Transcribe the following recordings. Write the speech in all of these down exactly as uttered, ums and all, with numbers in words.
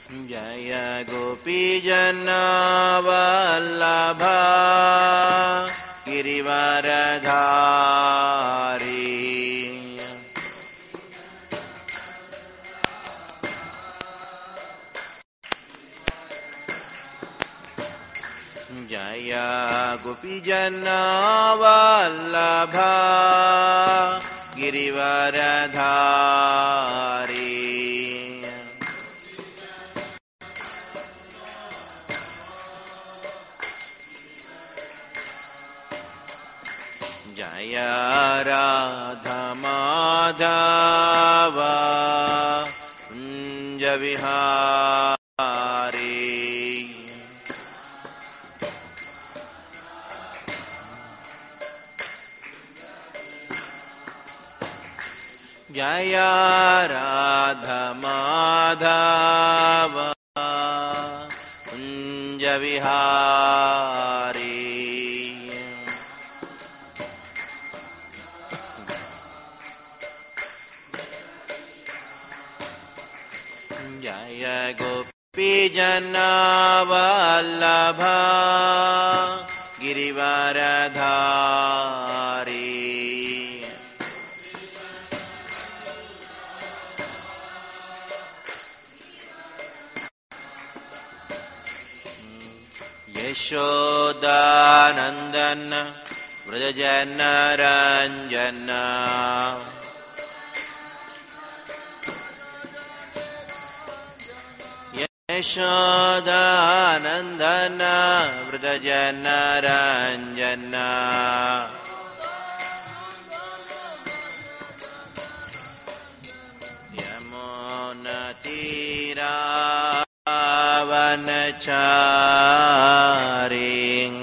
जय गोपीजना वल्लभा गिरिवरधारी जय गोपीजना वल्लभा गिरिवरधारी जय राधा माधव कुंज विहारी जय राधा माधव कुंज विहारी जय गोपीजना वल्लभा गिरिवरधारी यशोदानंदन व्रजनरंजन यशोदानंदन व्रजनरंजन यमुनतीरावनचारी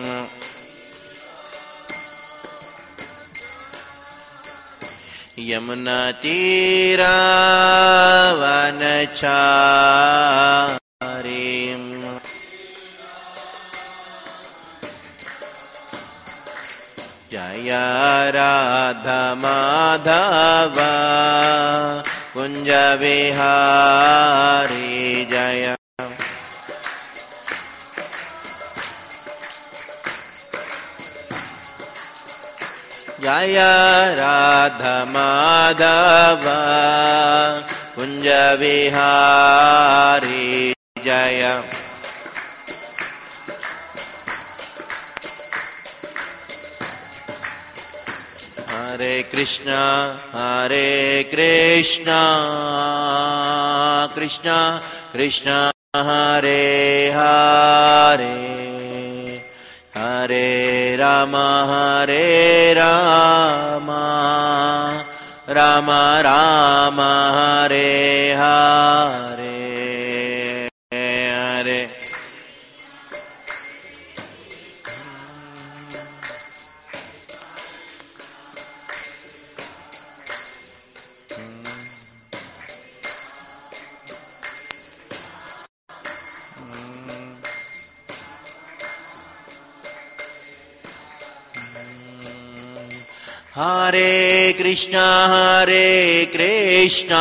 यमुनतीरावनचारी जय राधा माधव कुंज विहारी जय जय राधा माधव कुंज विहारी जय हरे कृष्णा हरे कृष्णा कृष्णा कृष्णा हरे हरे हरे राम हरे राम राम राम हरे हरे हरे हरे कृष्णा हरे कृष्णा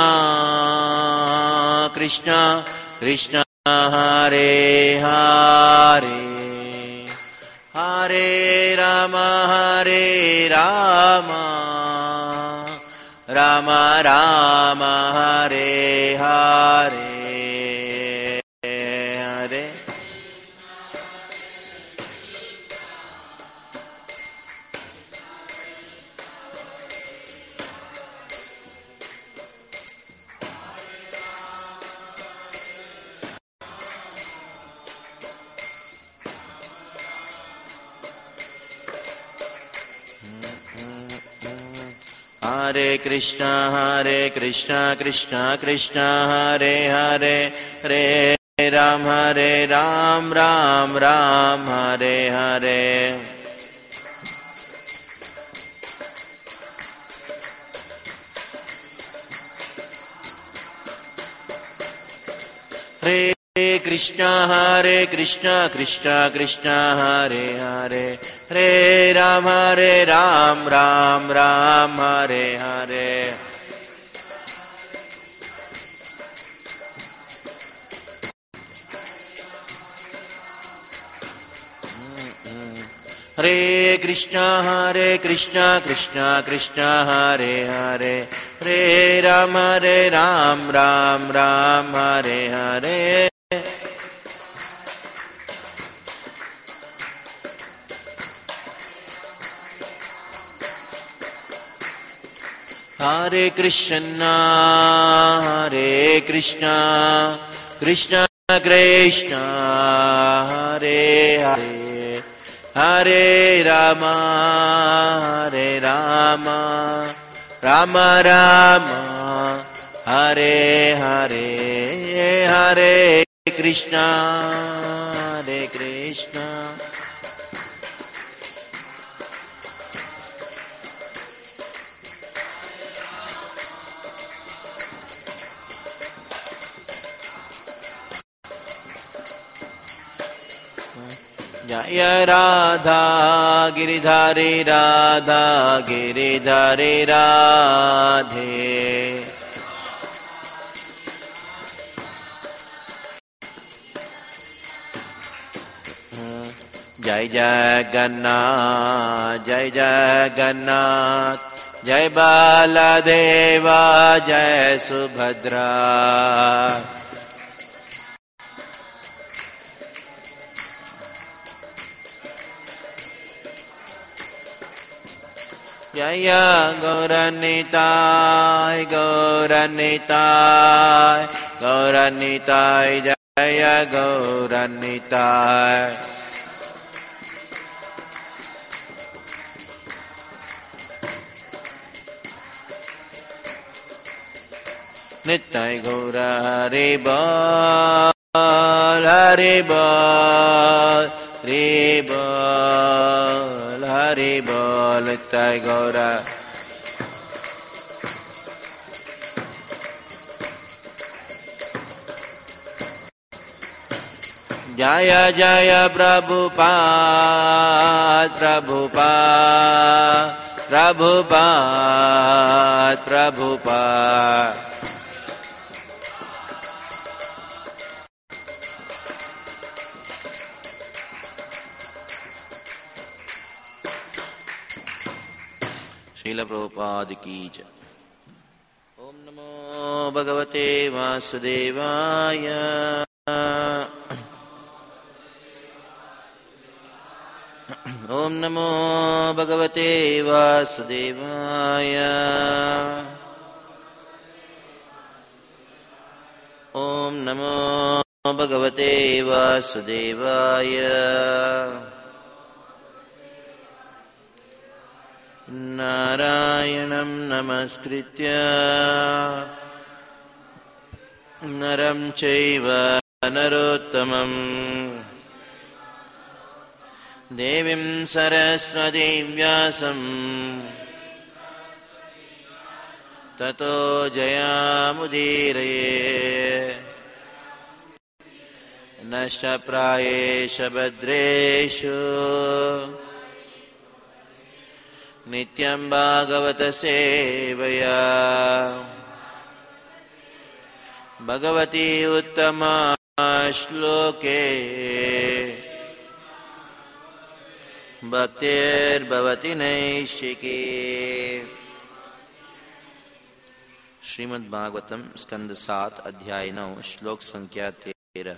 कृष्णा कृष्णा हरे हरे हरे राम हरे राम राम राम हरे हरे हरे हरे कृष्णा हरे कृष्णा कृष्णा कृष्णा हरे हरे हरे राम हरे राम राम राम हरे हरे हरे कृष्णा हरे कृष्णा कृष्णा कृष्णा हरे हरे हरे राम हरे राम राम राम हरे हरे हरे कृष्णा हरे कृष्णा कृष्णा कृष्णा हरे हरे हरे राम हरे राम राम राम हरे हरे हरे कृष्णा हरे कृष्णा कृष्णा कृष्णा हरे हरे हरे राम हरे राम राम राम हरे हरे हरे कृष्णा हरे कृष्णा जय राधा गिरिधारी राधा गिरिधारी राधे जय जगन्नाथ जय जगन्नाथ जय बालादेवा जय सुभद्रा जय गौरनिताय गौरनिताय गौरनिताय जय गौरनिताय नित्य गौर हरि बोल हरि बोल हरि बोल हरि बोल नित्य गौर जय जय प्रभुपाद प्रभुपाद प्रभुपाद प्रभुपाद श्रील प्रभुपाद की जय। ओम नमो भगवते वासुदेवाय ओम नमो भगवते वासुदेवाय ओम नमो भगवते वासुदेवाय नारायणं नमस्कृत्य नरं चैव नरोत्तमं देवीं सरस्वतीं व्यासं ततो जयामुदीरये नष्टप्रायेषु भद्रेषु नित्यं भागवत सेवया भगवती उत्तमा श्लोके भक्तिर्भवति नैष्ठिकी। श्रीमद् भागवतम स्कंद सात अध्याय नौ श्लोक संख्या तेरह।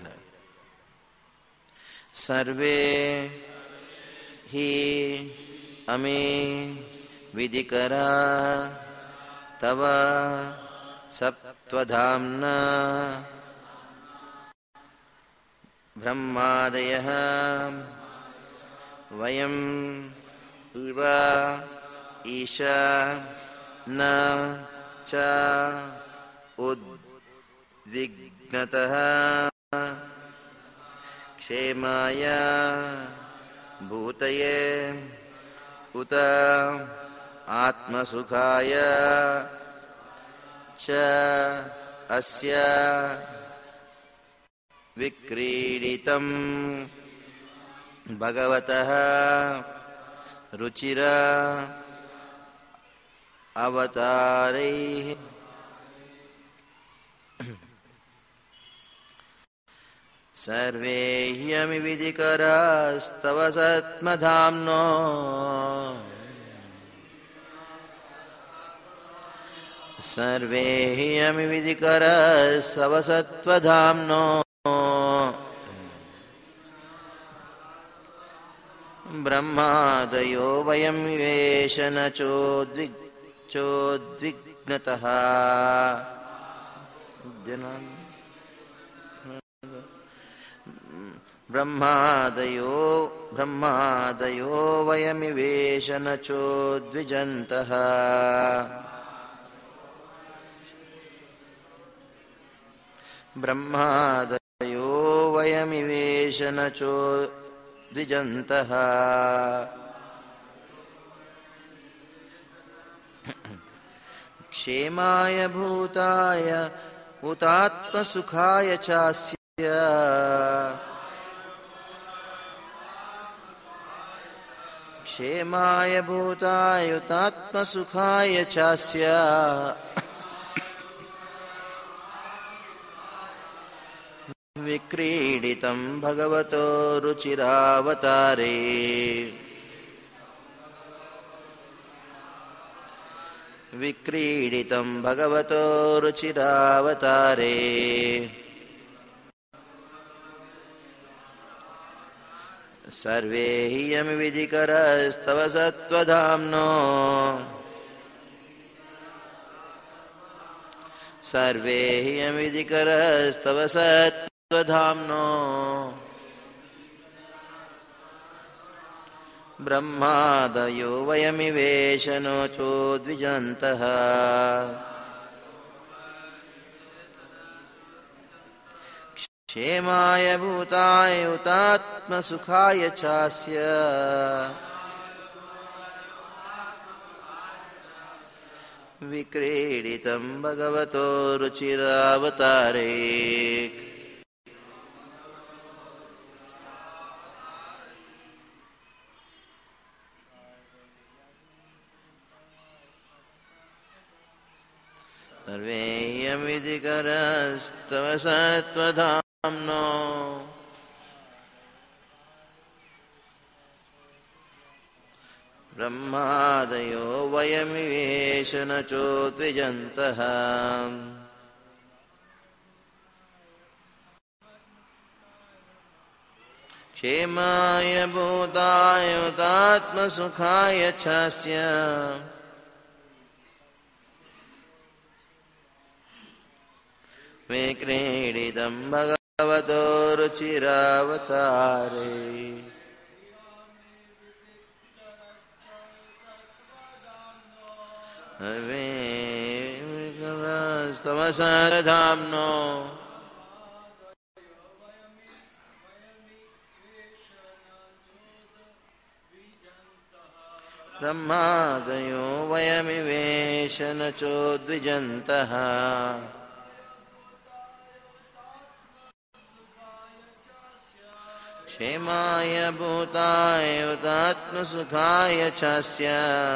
सर्वे ही अमे विधिकरा तव सत्त्वधाम्ना ब्रह्मादयः वयम् इव ईशा न च उद्विग्नतः क्षेमाय भूतये उत आत्मसुखाय च अस्य विक्रीडितं भगवतः रुचिर अवतारैः। सर्वे ह्यमि विधिकरास्तव सत्मधाम्नो सर्वे ह्यमि विधिकरास्तव सत्त्वधाम्नो ब्रह्मादयो वयं विवेश न चोद्विग् चोद्विग्नतः ब्रह्मादयो ब्रह्मादयो वयमिवेश न चोद्विजन्तः ब्रह्मादयो वयमिवेश न चोद्विजन्तः क्षेमाय भूताय उतात्मसुखाय चास्य क्षेमाय भूताय उतात्मसुखाय चास्य विक्रीडितं भगवतो रुचिरावतारे विक्रीडितं भगवतो रुचिरावतारे सर्वे ह्यमि विधिकरस्तव सत्त्वधाम्नो सर्वे ह्यमि विधिकरस्तव सत्त्वधाम्नो ब्रह्मादयो वयमिवेश न चोद्विजन्तः क्षेमाय भूताय उतात्मसुखाय चास्य विक्रीडितं भगवतो रुचिरावतारे सर्वे ह्यमि विधिकरस्तव सत्त्वधाम्नो ब्रह्मादयो वयमिवेश न चोद्विजन्तः क्षेमाय भूताय उतात्मसुखाय चास्य विक्रीडितं भगवतो रुचिरावतारे सर्वेस्तव सत्त्वधाम्नो ब्रह्मादयो वयमिवेश न चोद्विजन्तः क्षेमाय भूताय उतात्मसुखाय चास्य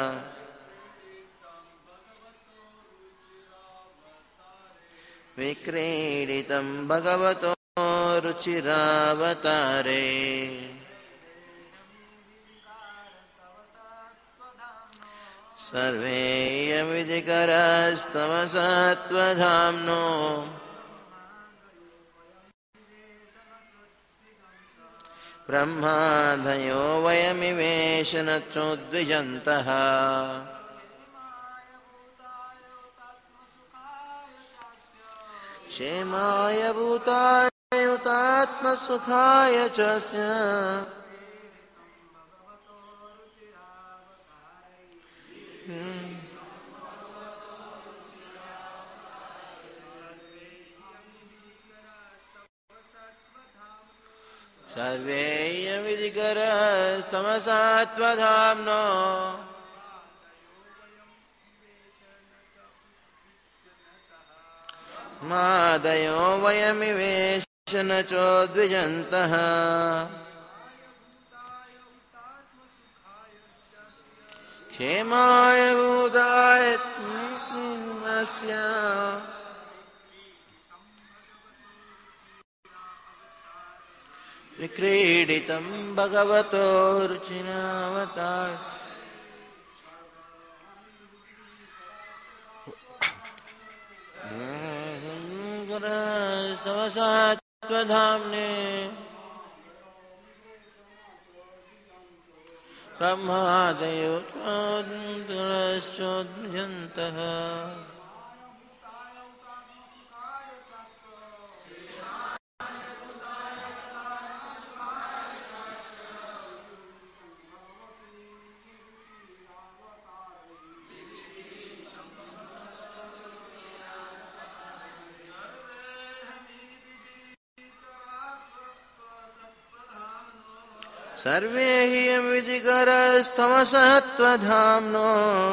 विक्रीडितं भगवतो रुचिरावतारे सर्वे ह्यमि विधिकरस्तव सत्त्वधाम्नो ब्रह्मादयो वयमिवेश न चोद्विजन्तः क्षेमाय भूताय उतात्मसुखाय चास्य सर्वे ह्यमि विधिकरस्तव सत्त्वधाम्नो मादयो वयमिवेश न चोद्विजन्तः क्षेमाय भूताय विक्रीडितं भगवतो रुचिरावतार तव सत्वधाम्ने ब्रह्मादयो चोदयन्तः सर्वे हि विधिकरस्तमसत्वधाम्नो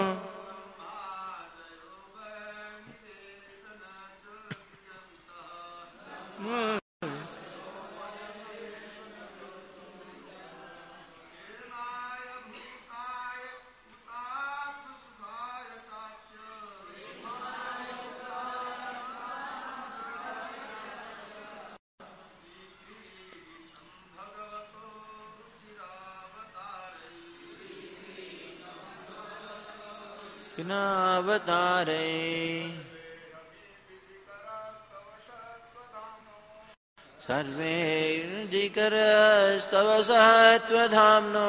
अवतारे सर्वे विधिकरस्तव सत्वधाम्नो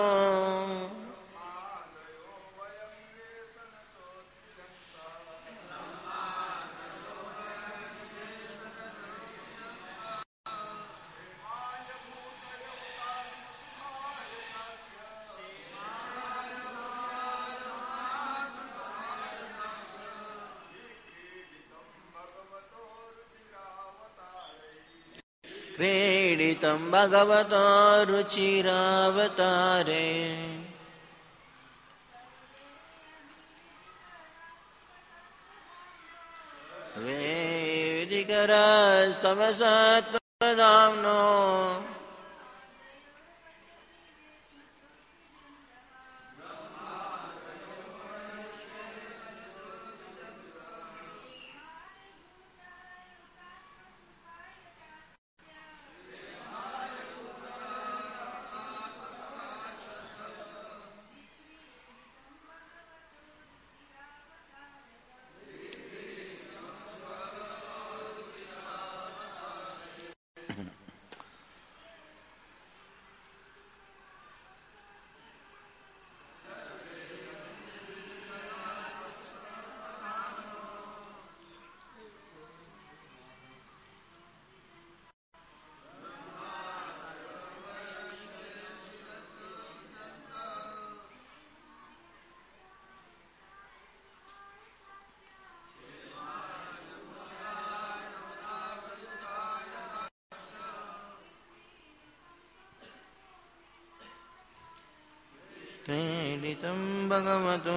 क्रीडितं भगवतो रुचिरावतारे विधिकरस्तव सत्वधाम्नो क्रीडितं भगवतो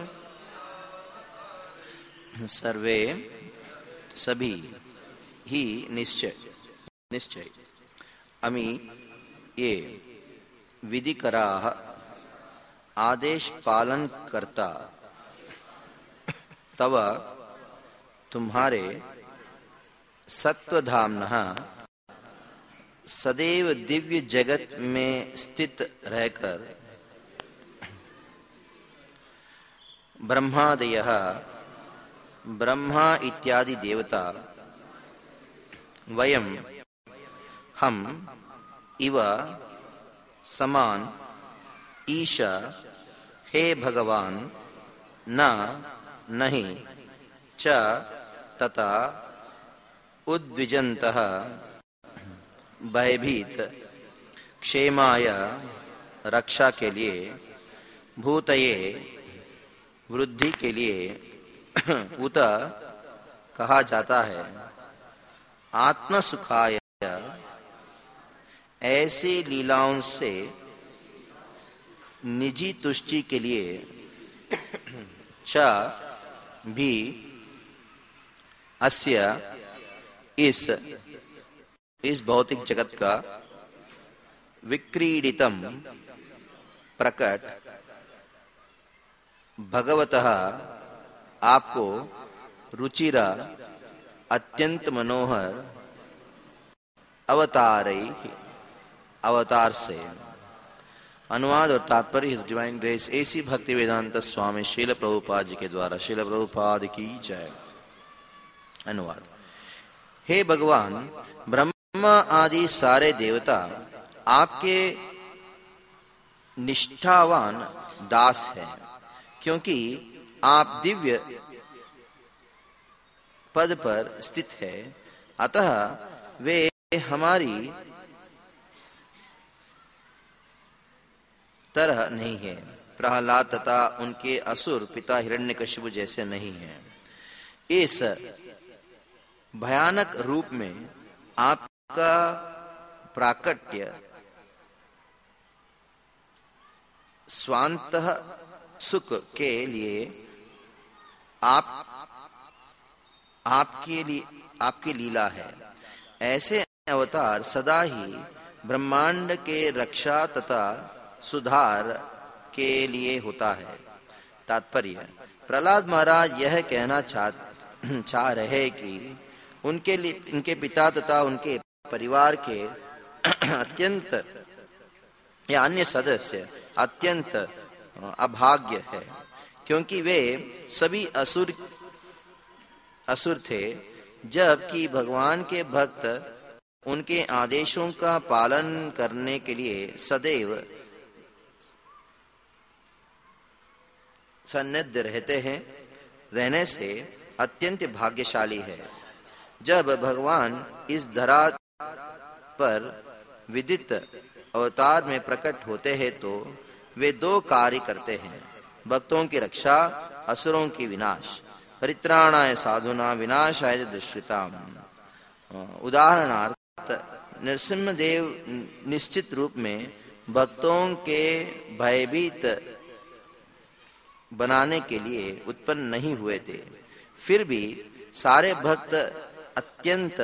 सर्वे सभी ही निश्चय निश्चय अमी ये विधिकराः आदेश पालन करता तव तुम्हारे सत्वधाम्नः सदैव दिव्य जगत में स्थित रहकर ब्रह्मादयः ब्रह्मा इत्यादि देवता वयम हम इव समान ईशा हे भगवान न नहीं च तथा उद्विजन्तः भयभीत क्षेमाय रक्षा के लिए भूतये वृद्धि के लिए उत कहा जाता है आत्म सुखाय ऐसी लीलाओं से निजी तुष्टि के लिए च भी अस्य इस इस भौतिक जगत का विक्रीडितम प्रकट भगवतः आपको रुचिरा अत्यंत मनोहर अवतारै अवतार से। अनुवाद और तात्पर्य हिज डिवाइन ग्रेस एसी भक्ति वेदांत स्वामी शील प्रभुपाद जी के द्वारा। शील प्रभुपाद की जय। अनुवाद। हे भगवान, ब्रह्मा आदि सारे देवता आपके निष्ठावान दास हैं, क्योंकि आप दिव्य पद पर स्थित है, अतः वे हमारी तरह नहीं है। प्रहलाद तथा उनके असुर पिता हिरण्यकशिपु जैसे नहीं हैं। इस भयानक रूप में आपका प्राकट्य स्वांतः सुख के लिए आप आपके लिए आपकी लीला है। ऐसे अवतार सदा ही ब्रह्मांड के रक्षा तथा सुधार के लिए होता है। तात्पर्य। प्रहलाद महाराज यह कहना चाह चाह रहे कि उनके लिए उनके पिता तथा उनके परिवार के अत्यंत या अन्य सदस्य अत्यंत अभाग्य है, क्योंकि वे सभी असुर असुर थे, जबकि भगवान के भक्त उनके आदेशों का पालन करने के लिए सदैव सन्निध रहते हैं, रहने से अत्यंत भाग्यशाली है। जब भगवान इस धरा पर विदित अवतार में प्रकट होते हैं तो वे दो कार्य करते हैं: भक्तों की रक्षा, असुरों की विनाश। परित्राणाय साधुना विनाशाय दुष्कृताम। उदाहरणार्थ नरसिंहदेव निश्चित रूप में भक्तों के भयभीत बनाने के लिए उत्पन्न नहीं हुए थे, फिर भी सारे भक्त अत्यंत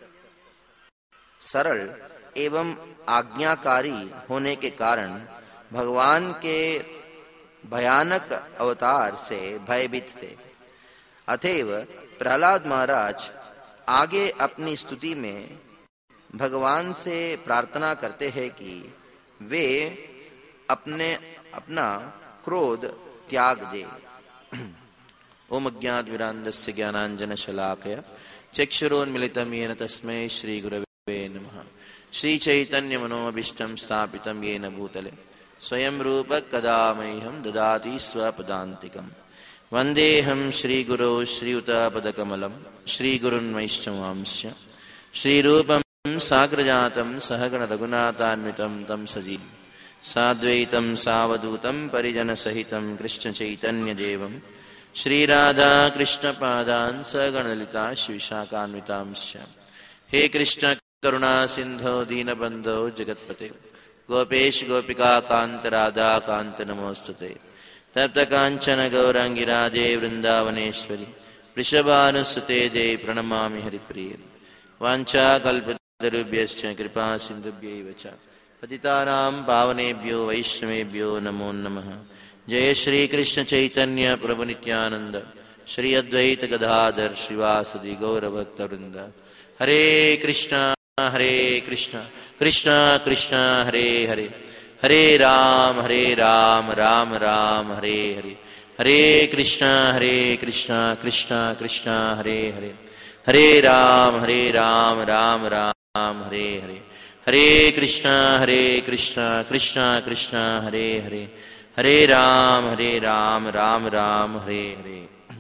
सरल एवं आज्ञाकारी होने के कारण भगवान के भयानक अवतार से भयभीत थे। अतएव प्रहलाद महाराज आगे अपनी स्तुति में भगवान से प्रार्थना करते हैं कि वे अपने अपना क्रोध त्याग दे। ओम अज्ञात विरांदस्य ज्ञानांजन शलाकया चक्षुरोन्मिलितं येन तस्मै श्री गुरवे नमः। श्री चैतन्य मनोभीष्टं स्थापितं येन भूतले स्वयं रूप कदा मह्यं ददाति स्वपदान्तिकम्। वन्देऽहं श्रीगुरो श्रीयुतपदकमलं श्रीगुरुन् वैष्णवांश्च श्रीरूपं साग्रजातं सहगण रघुनाथान्वितं तं सजीवं साद्वैतं सावधूतं परिजनसहितं कृष्णचैतन्यदेवं श्रीराधा कृष्णपादान् सगणललिता श्रीविशाखान्वितांश्च। हे कृष्ण करुणा सिंधो दीनबंधो जगत्पते गोपेश गोपिका कांत राधा कांत नमोस्तुते। तप्त कांचन गौरांगी राधे वृंदावनेश्वरी वृषभानुसुते देवी प्रणमामि हरिप्रिय। वाञ्छा कल्पतरुभ्यश्च कृपा सिन्धुभ्यैव च पतितानां पावनेभ्यो वैष्णवेभ्यो नमो नमः। जय श्री कृष्ण चैतन्य प्रभु नित्यानंद श्री अद्वैत गदाधर श्रीवासदि गौरभक्तवृंद। हरे कृष्णा हरे कृष्णा कृष्णा कृष्णा हरे हरे हरे राम हरे राम राम राम हरे हरे। हरे कृष्णा हरे कृष्णा कृष्णा कृष्णा हरे हरे हरे राम हरे राम राम राम हरे हरे। हरे कृष्णा हरे कृष्णा कृष्णा कृष्णा हरे हरे हरे राम हरे राम राम राम हरे हरे।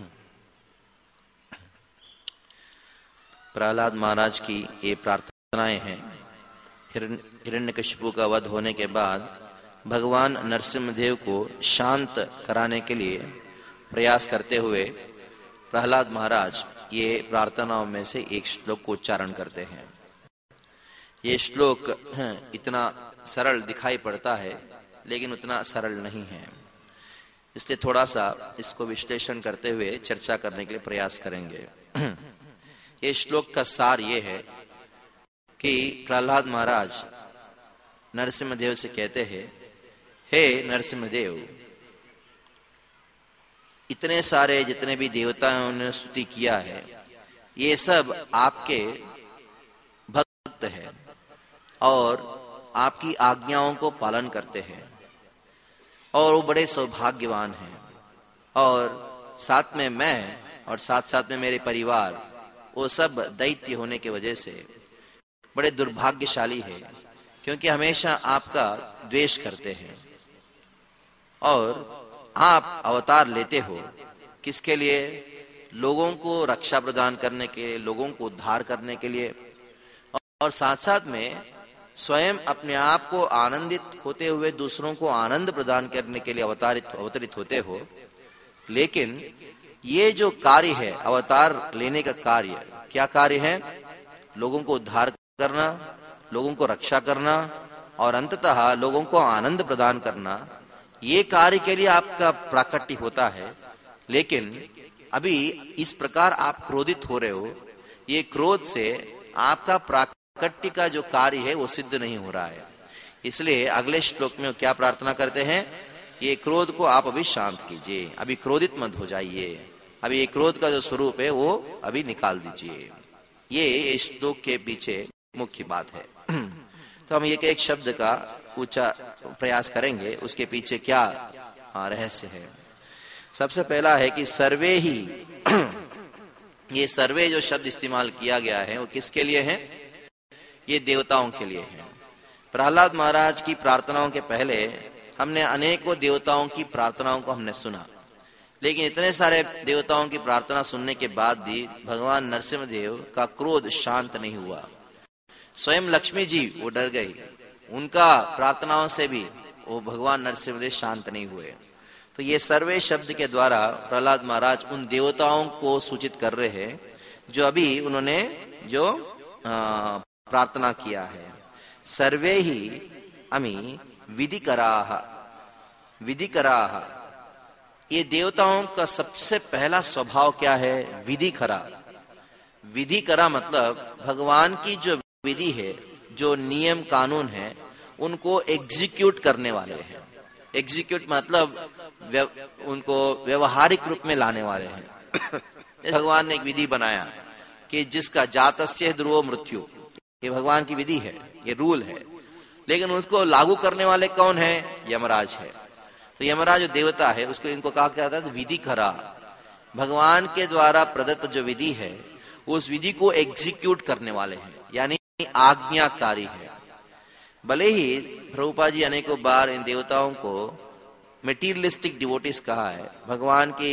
प्रहलाद महाराज की ये प्रार्थनाएं हैं। हिरण्यकशिपु का वध होने के बाद भगवान नरसिंहदेव को शांत कराने के लिए प्रयास करते हुए प्रहलाद महाराज ये प्रार्थनाओं में से एक श्लोक को उच्चारण करते हैं। ये श्लोक इतना सरल दिखाई पड़ता है लेकिन उतना सरल नहीं है, इसलिए थोड़ा सा इसको विश्लेषण करते हुए चर्चा करने के लिए प्रयास करेंगे। ये श्लोक का सार ये है कि प्रहलाद महाराज नरसिंहदेव से कहते हैं, हे नरसिंहदेव, इतने सारे जितने भी देवताओं ने स्तुति किया है ये सब आपके भक्त हैं और आपकी आज्ञाओं को पालन करते हैं और वो बड़े सौभाग्यवान हैं, और साथ में मैं और साथ साथ में मेरे परिवार, वो सब दैत्य होने के वजह से बड़े दुर्भाग्यशाली है, क्योंकि हमेशा आपका द्वेष करते हैं। और आप अवतार लेते हो किसके लिए? लोगों को रक्षा प्रदान करने के, लोगों को उद्धार करने के लिए, और साथ साथ में स्वयं अपने आप को आनंदित होते हुए दूसरों को आनंद प्रदान करने के लिए अवतारित अवतरित होते हो। लेकिन ये जो कार्य है, अवतार लेने का कार्य, क्या कार्य है? लोगों को उद्धार करना, लोगों को रक्षा करना और अंततः लोगों को आनंद प्रदान करना, ये कार्य के लिए आपका प्राकट्य होता है। लेकिन अभी इस प्रकार आप क्रोधित हो रहे हो, ये क्रोध से आपका प्राकट्य का जो कार्य है वो सिद्ध नहीं हो रहा है। इसलिए अगले श्लोक में क्या प्रार्थना करते हैं? ये क्रोध को आप अभी शांत कीजिए, अभी क्रोधित मत हो जाइए, अभी ये क्रोध का जो स्वरूप है वो अभी निकाल दीजिए। ये इस श्लोक के पीछे मुख्य बात है। तो हम एक एक शब्द का ऊंचा प्रयास करेंगे, उसके पीछे क्या रहस्य है। सबसे पहला है कि सर्वे ही ये सर्वे जो शब्द इस्तेमाल किया गया है वो किसके लिए है? ये देवताओं के लिए है। प्रहलाद महाराज की प्रार्थनाओं के पहले हमने अनेकों देवताओं की प्रार्थनाओं को हमने सुना, लेकिन इतने सारे देवताओं की प्रार्थना सुनने के बाद भी भगवान नरसिंहदेव का क्रोध शांत नहीं हुआ। स्वयं लक्ष्मी जी वो डर गई, उनका प्रार्थनाओं से भी वो भगवान नरसिंहदेव शांत नहीं हुए। तो ये सर्वे शब्द के द्वारा प्रहलाद महाराज उन देवताओं को सूचित कर रहे हैं जो अभी उन्होंने जो प्रार्थना किया है। सर्वे ही अमी विधिकराः, विधिकराः, ये देवताओं का सबसे पहला स्वभाव क्या है? विधि करा। विधि करा मतलब भगवान की जो विधि है, जो नियम कानून है, उनको एग्जीक्यूट करने वाले हैं। एग्जीक्यूट मतलब व्यव, उनको व्यवहारिक रूप में लाने वाले हैं। भगवान ने एक विधि बनाया कि जिसका जातस्य ध्रुवो मृत्यु, ये भगवान की विधि है, ये रूल है, लेकिन उसको लागू करने वाले कौन है? यमराज है। तो यमराज जो देवता है उसको इनको कहा जाता है विधि करा। भगवान के द्वारा प्रदत्त जो विधि है उस विधि को एग्जीक्यूट करने वाले हैं, यानी आज्ञाकारी है। भले ही प्रभुपाद जी अनेकों बार इन देवताओं को मेटीरियलिस्टिक डिवोटीज कहा है, भगवान की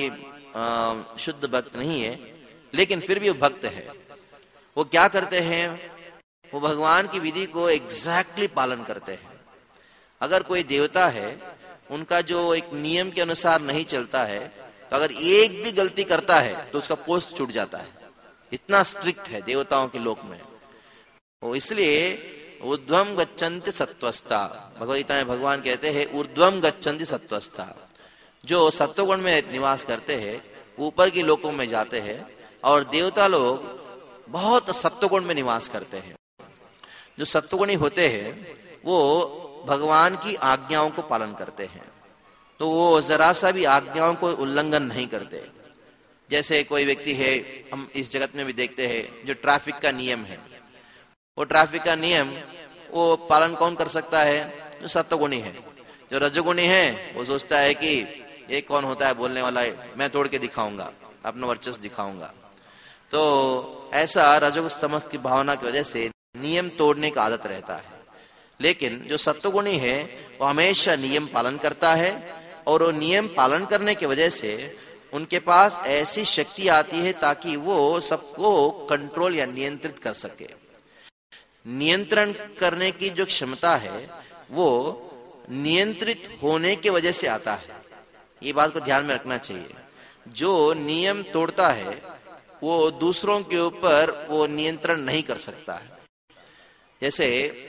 आ, शुद्ध भक्त नहीं है, लेकिन फिर भी वो भक्त है। वो क्या करते हैं? वो भगवान की विधि को एग्जैक्टली पालन करते हैं। अगर कोई देवता है, उनका जो एक नियम के अनुसार नहीं चलता है, तो अगर एक भी गलती करता है तो उसका पोस्ट छूट जाता है। इतना स्ट्रिक्ट है देवताओं के लोक में। वो इसलिए ऊर्ध्वम गच्छन्ति सत्वस्था, भगवद्गीता में भगवान कहते हैं ऊर्ध्वम गच्छन्ति सत्वस्था। जो सत्वगुण में निवास करते हैं ऊपर के लोकों में जाते हैं, और देवता लोग बहुत सत्वगुण में निवास करते हैं। जो सत्वगुणी होते हैं वो भगवान की आज्ञाओं को पालन करते हैं, तो वो जरा सा भी आज्ञाओं को उल्लंघन नहीं करते। जैसे कोई व्यक्ति है, हम इस जगत में भी देखते हैं, जो ट्रैफिक का नियम है, वो ट्रैफिक का नियम वो पालन कौन कर सकता है? जो सत्वगुणी है। जो रजोगुणी है वो सोचता है कि ये कौन होता है बोलने वाला है, मैं तोड़ के दिखाऊंगा, अपना वर्चस्व दिखाऊंगा। तो ऐसा रजोगुस्तमस की भावना की वजह से नियम तोड़ने का आदत रहता है। लेकिन जो सत्वगुणी है वो हमेशा नियम पालन करता है, और वो नियम पालन करने की वजह से उनके पास ऐसी शक्ति आती है ताकि वो सबको कंट्रोल या नियंत्रित कर सके। नियंत्रण करने की जो क्षमता है वो नियंत्रित होने की वजह से आता है। ये बात को ध्यान में रखना चाहिए। जो नियम तोड़ता है वो दूसरों के ऊपर वो नियंत्रण नहीं कर सकता है। जैसे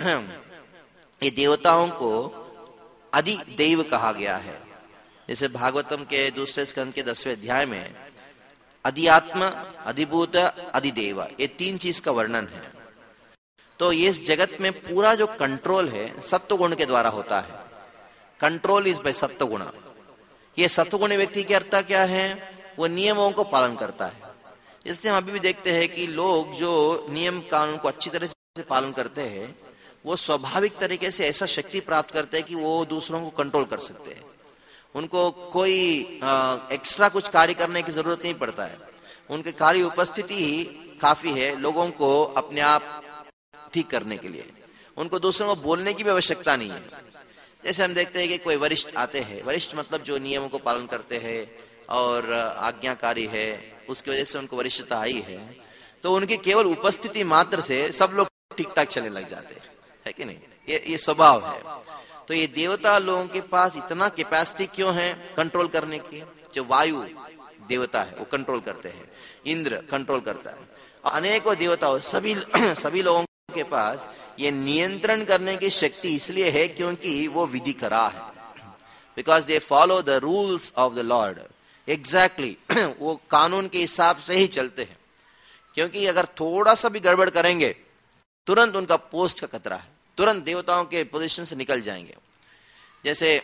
ये देवताओं को अधिदेव कहा गया है। जैसे भागवतम के दूसरे स्कंद के दसवें अध्याय में अधिआत्मा, अधिभूत, अधिदेव, ये तीन चीज का वर्णन है। तो ये इस जगत में पूरा जो कंट्रोल है सत्वगुण के द्वारा होता है। कंट्रोल इज बाय सत्वगुण। ये सत्वगुणी व्यक्ति की अर्थ क्या है? वो नियमों को पालन करता है। इसलिए हम अभी भी देखते हैं कि लोग जो नियम कानून को अच्छी तरह से पालन करते हैं वो स्वाभाविक तरीके से ऐसा शक्ति प्राप्त करते हैं कि वो दूसरों को कंट्रोल कर सकते हैं। उनको कोई एक्स्ट्रा कुछ कार्य करने की जरूरत नहीं पड़ता है। उनके कार्य उपस्थिति ही काफी है लोगों को अपने आप ठीक करने के लिए। उनको दूसरों को बोलने की भी आवश्यकता नहीं है। जैसे हम देखते हैं कि कोई वरिष्ठ आते हैं, वरिष्ठ मतलब जो नियमों को पालन करते हैं और आज्ञाकारी है, उसकी वजह से उनको वरिष्ठता आई है, तो उनकी केवल उपस्थिति मात्र से सब लोग ठीक ठाक चलने लग जाते हैं, है कि नहीं? ये ये स्वभाव है। तो ये देवता लोगों के पास इतना कैपेसिटी क्यों है कंट्रोल करने की? जो वायु देवता है वो कंट्रोल करते हैं, इंद्र कंट्रोल करता है, अनेकों देवताओं सभी सभी लोगों के पास ये नियंत्रण करने की शक्ति इसलिए है क्योंकि वो विधि करा है, because they follow the rules of the Lord. Exactly वो कानून के हिसाब से ही चलते हैं, क्योंकि अगर थोड़ा सा भी गड़बड़ करेंगे तुरंत उनका पोस्ट का खतरा है, तुरंत देवताओं के पोजीशन से निकल जाएंगे। जैसे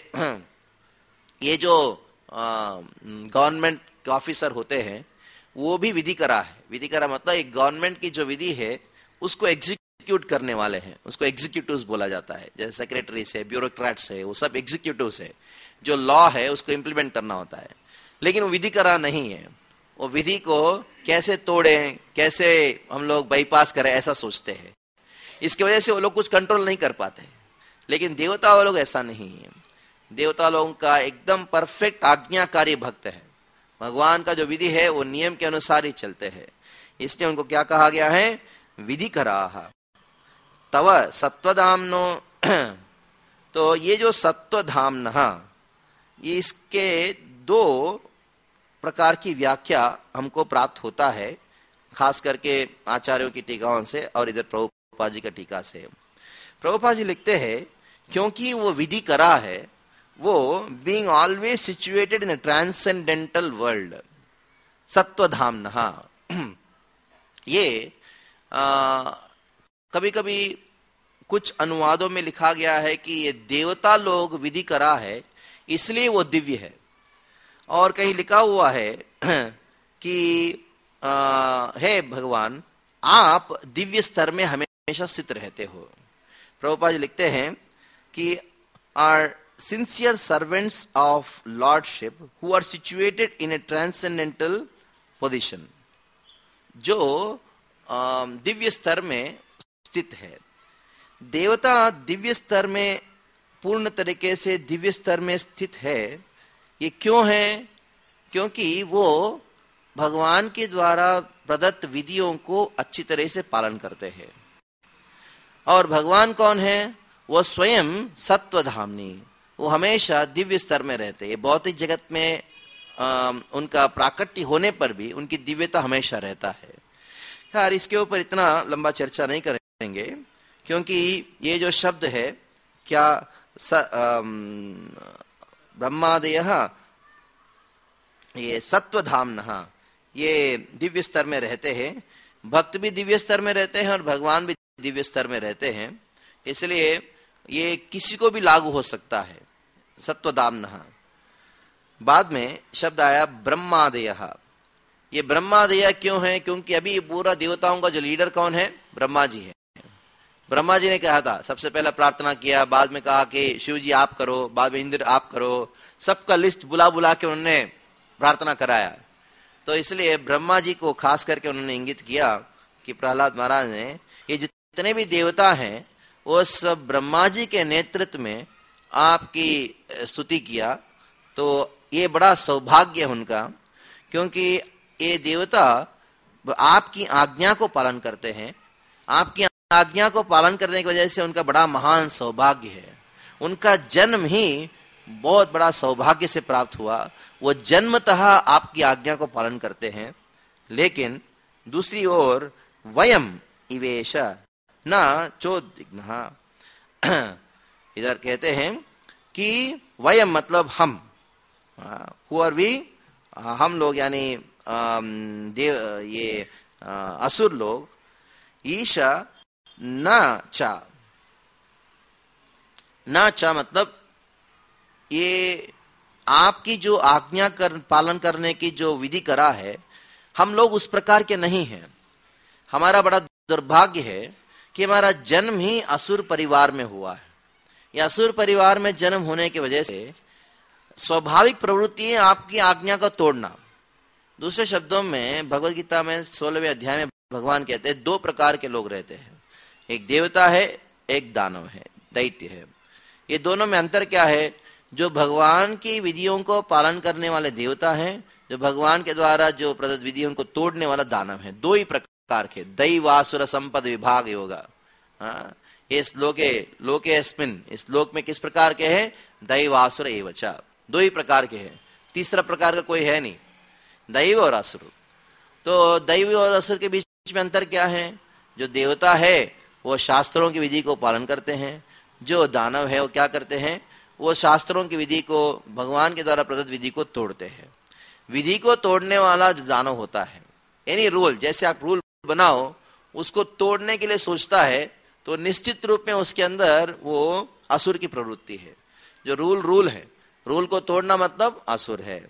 ये जो गवर्नमेंट ऑफिसर होते हैं वो भी विधि करा है। विधि करा मतलब एक गवर्नमेंट की जो विधि है उसको एग्जीक्यूट करने वाले हैं, उसको एग्जीक्यूटिव्स बोला जाता है। जैसे सेक्रेटरीज है, ब्यूरोक्रेट्स है, वो सब एग्जीक्यूटिव्स है। जो लॉ है उसको इंप्लीमेंट करना होता है, लेकिन वो विधि करा नहीं है। वो विधि को कैसे तोड़ें, कैसे हम लोग बाईपास करें, ऐसा सोचते हैं। इसकी वजह से वो लोग कुछ कंट्रोल नहीं कर पाते। लेकिन देवता वो लोग ऐसा नहीं है। देवता लोगों का एकदम परफेक्ट आज्ञाकारी भक्त है। भगवान का जो विधि है वो नियम के अनुसार ही चलते हैं। इसलिए उनको क्या कहा गया है? विधि कराह तव सत्वधामनो। तो ये जो सत्वधामना, ये इसके दो प्रकार की व्याख्या हमको प्राप्त होता है, खास करके आचार्यों की टीकाओं से और इधर प्रभुपाद जी का टीका से। प्रभुपाद जी लिखते हैं क्योंकि वो विधि करा है, वो being always situated in transcendental world, सत्वधामना। ये आ, कभी कभी कुछ अनुवादों में लिखा गया है कि ये देवता लोग विधि करा है इसलिए वो दिव्य है, और कहीं लिखा हुआ है कि हे भगवान आप दिव्य स्तर में हमेशा स्थित रहते हो। प्रभुपाद जी लिखते हैं कि are sincere servants of lordship who are situated in a transcendental position, जो दिव्य स्तर में स्थित है। देवता दिव्य स्तर में पूर्ण तरीके से दिव्य स्तर में स्थित है। ये क्यों है? क्योंकि वो भगवान के द्वारा प्रदत्त विधियों को अच्छी तरह से पालन करते हैं। और भगवान कौन है? वो स्वयं सत्वधामनी, वो हमेशा दिव्य स्तर में रहते हैं। भौतिक जगत में आ, उनका प्राकट्य होने पर भी उनकी दिव्यता हमेशा रहता है। यार इसके ऊपर इतना लंबा चर्चा नहीं करेंगे, क्योंकि ये जो शब्द है क्या ब्रह्मादयः, ये सत्वधामना, ये दिव्य स्तर में रहते हैं। भक्त भी दिव्य स्तर में रहते हैं और भगवान भी दिव्य स्तर में रहते हैं। इसलिए ये किसी को भी लागू हो सकता है, सत्वधामना। बाद में शब्द आया ब्रह्मादयः। ये ब्रह्मादय क्यों है? क्योंकि अभी पूरा देवताओं का जो लीडर कौन है? ब्रह्मा जी है। ब्रह्मा जी ने कहा था, सबसे पहले प्रार्थना किया, बाद में कहा कि शिव जी आप करो, बाद में इंद्र आप करो, सबका लिस्ट बुला बुला के उन्होंने प्रार्थना कराया। तो इसलिए ब्रह्मा जी को खास करके उन्होंने इंगित किया कि प्रहलाद महाराज ने ये जितने भी देवता हैं वो सब ब्रह्मा जी के नेतृत्व में आपकी स्तुति किया। तो ये बड़ा सौभाग्य है उनका, क्योंकि ये देवता आपकी आज्ञा को पालन करते हैं। आपकी आज्ञा को पालन करने की वजह से उनका बड़ा महान सौभाग्य है। उनका जन्म ही बहुत बड़ा सौभाग्य से प्राप्त हुआ। वो जन्मतः आपकी आज्ञा को पालन करते हैं। लेकिन दूसरी ओर वयम इवेश न चोद्विग्नः, इधर कहते हैं कि वयम मतलब हम, हु आर वी, हम लोग यानी देव ये असुर लोग, ईशा न चा, न चा मतलब ये आपकी जो आज्ञा कर पालन करने की जो विधि करा है, हम लोग उस प्रकार के नहीं हैं। हमारा बड़ा दुर्भाग्य है कि हमारा जन्म ही असुर परिवार में हुआ है। यह असुर परिवार में जन्म होने की वजह से स्वाभाविक प्रवृत्ति है आपकी आज्ञा को तोड़ना। दूसरे शब्दों में भगवत गीता में सोलहवें अध्याय में भगवान कहते हैं दो प्रकार के लोग रहते हैं, एक देवता है, एक दानव है, दैत्य है। ये दोनों में अंतर क्या है? जो भगवान की विधियों को पालन करने वाले देवता हैं, जो भगवान के द्वारा जो प्रदत्त विधि उनको तोड़ने वाला दानव है। दो ही प्रकार के, दैवासुर संपद विभाग योगा। हाँ, ये श्लोके लोके अस्मिन, इस श्लोक में किस प्रकार के हैं? दैवासुर एवचा, दो ही प्रकार के हैं, तीसरा प्रकार का कोई है नहीं, दैव और असुर। तो दैव और असुर के बीच में अंतर क्या है? जो देवता है वो शास्त्रों की विधि को पालन करते हैं, जो दानव है वो क्या करते हैं? वो शास्त्रों की विधि को, भगवान के द्वारा प्रदत्त विधि को तोड़ते हैं। विधि को तोड़ने वाला जो दानव होता है, एनी रूल, जैसे आप रूल बनाओ, उसको तोड़ने के लिए सोचता है तो निश्चित रूप में उसके अंदर वो असुर की प्रवृत्ति है। जो रूल रूल है, रूल को तोड़ना मतलब असुर है।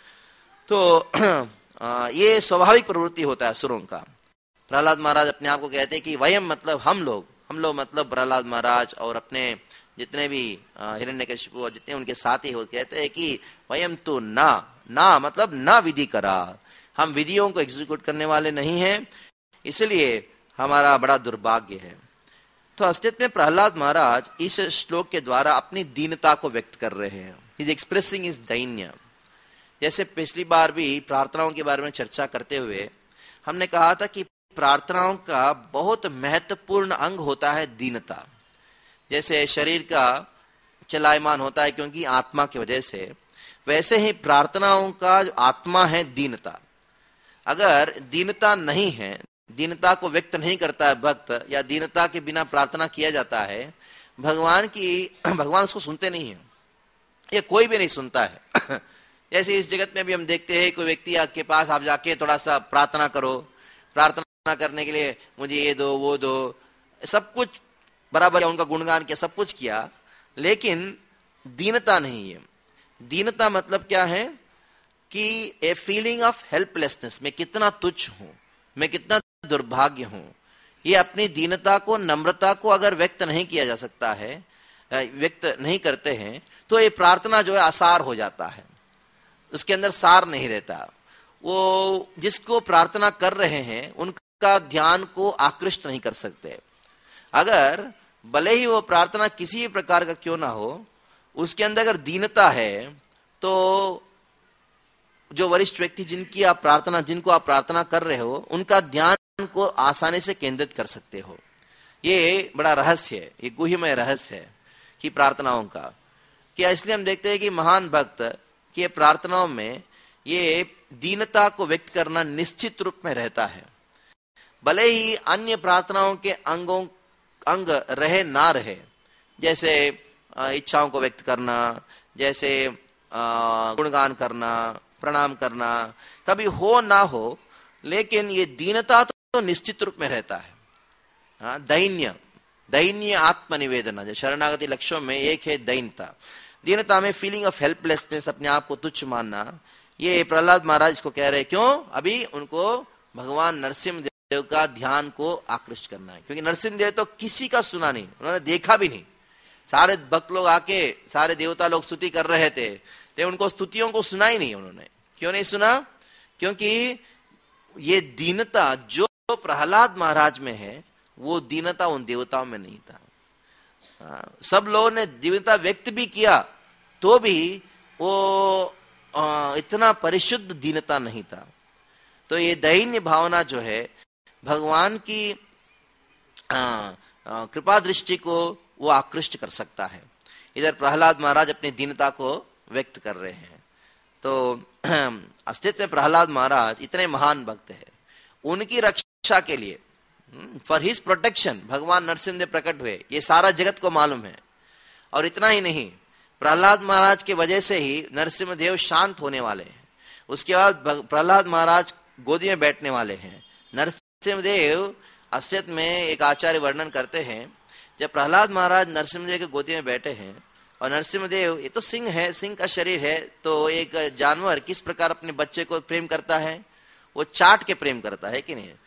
तो ये स्वाभाविक प्रवृत्ति होता है असुरों का। प्रहलाद महाराज अपने आप को कहते हैं कि वयम मतलब हम लोग, हम लोग मतलब प्रहलाद महाराज और अपने जितने भी हिरण्यकशिपु और जितने उनके साथी हो, कहते हैं कि वयम तो ना, ना मतलब ना विधि करा, हम विधियों को एग्जीक्यूट करने वाले नहीं हैं, इसलिए हमारा बड़ा दुर्भाग्य है। तो अस्तित्व में प्रहलाद महाराज इस श्लोक के द्वारा अपनी दीनता को व्यक्त कर रहे हैं। He is expressing his दैन्य। जैसे पिछली बार भी प्रार्थनाओं के बारे में चर्चा करते हुए हमने कहा था कि प्रार्थनाओं का बहुत महत्वपूर्ण अंग होता है दीनता। जैसे शरीर का चलायमान होता है क्योंकि आत्मा की वजह से, वैसे ही प्रार्थनाओं का जो आत्मा है दीनता। अगर दीनता नहीं है, दीनता को व्यक्त नहीं करता है भक्त, या दीनता के बिना प्रार्थना किया जाता है, भगवान की भगवान उसको सुनते नहीं है, ये कोई भी नहीं सुनता है। जैसे इस जगत में भी हम देखते हैं, कोई व्यक्ति आपके पास आप जाके थोड़ा सा प्रार्थना करो, प्रार्थना करने के लिए मुझे ये दो वो दो, सब कुछ बराबर है, उनका गुणगान किया, सब कुछ किया, लेकिन दीनता नहीं है। दीनता मतलब क्या है कि ए फीलिंग ऑफ हेल्पलेसनेस, मैं कितना तुच्छ हूं, मैं कितना दुर्भाग्य हूं। ये अपनी दीनता को, नम्रता को अगर व्यक्त नहीं किया जा सकता है, व्यक्त नहीं करते हैं, तो ये प्रार्थना जो है आसार हो जाता है, उसके अंदर सार नहीं रहता। वो जिसको प्रार्थना कर रहे हैं उनका ध्यान को आकृष्ट नहीं कर सकते। अगर भले ही वो प्रार्थना किसी भी प्रकार का क्यों ना हो, उसके अंदर अगर दीनता है, तो जो वरिष्ठ व्यक्ति जिनकी आप प्रार्थना जिनको आप प्रार्थना कर रहे हो, उनका ध्यान को आसानी से केंद्रित कर सकते हो। ये बड़ा रहस्य है, ये गुह्यमय रहस्य है कि प्रार्थनाओं का क्या। इसलिए हम देखते हैं कि महान भक्त की प्रार्थनाओं में ये दीनता को व्यक्त करना निश्चित रूप में रहता है। भले ही अन्य प्रार्थनाओं के अंगों अंग रहे ना रहे, जैसे इच्छाओं को व्यक्त करना, जैसे गुणगान करना, प्रणाम करना, कभी हो ना हो, लेकिन ये दीनता तो निश्चित रूप में रहता है। दैन्य, दैन्य आत्मनिवेदना, जो शरणागति लक्ष्यों में एक है दैन्यता। दीनता में फीलिंग ऑफ हेल्पलेसनेस, अपने आप को तुच्छ मानना, ये प्रहलाद महाराज इसको कह रहे हैं। क्यों? अभी उनको भगवान नरसिंह देव का ध्यान को आकृष्ट करना है, क्योंकि नरसिंह देव तो किसी का सुना नहीं, उन्होंने देखा भी नहीं। सारे भक्त लोग आके, सारे देवता लोग स्तुति कर रहे थे, लेकिन उनको स्तुतियों को सुना ही नहीं उन्होंने। क्यों नहीं सुना? क्योंकि ये दीनता जो प्रहलाद महाराज में है, वो दीनता उन देवताओं में नहीं था। सब लोगों ने दीनता व्यक्त भी किया, तो भी वो आ, इतना परिशुद्ध दीनता नहीं था। तो ये दैन्य भावना जो है भगवान की आ, आ, कृपा दृष्टि को वो आकृष्ट कर सकता है। इधर प्रहलाद महाराज अपनी दीनता को व्यक्त कर रहे हैं। तो अस्तित्व में प्रहलाद महाराज इतने महान भक्त हैं, उनकी रक्षा के लिए, फॉर हिज प्रोटेक्शन, भगवान नरसिंहदेव प्रकट हुए, ये सारा जगत को मालूम है। और इतना ही नहीं, प्रहलाद महाराज के वजह से ही नरसिंहदेव शांत होने वाले हैं। उसके बाद प्रहलाद महाराज गोदी में बैठने वाले हैं। नरसिंहदेव अस्तित्व में एक आचार्य वर्णन करते हैं, जब प्रहलाद महाराज नरसिंहदेव के गोदी में बैठे हैं, और नरसिंहदेव, ये तो सिंह है, सिंह का शरीर है, तो एक जानवर किस प्रकार अपने बच्चे को प्रेम करता है, वो चाट के प्रेम करता है कि नहीं।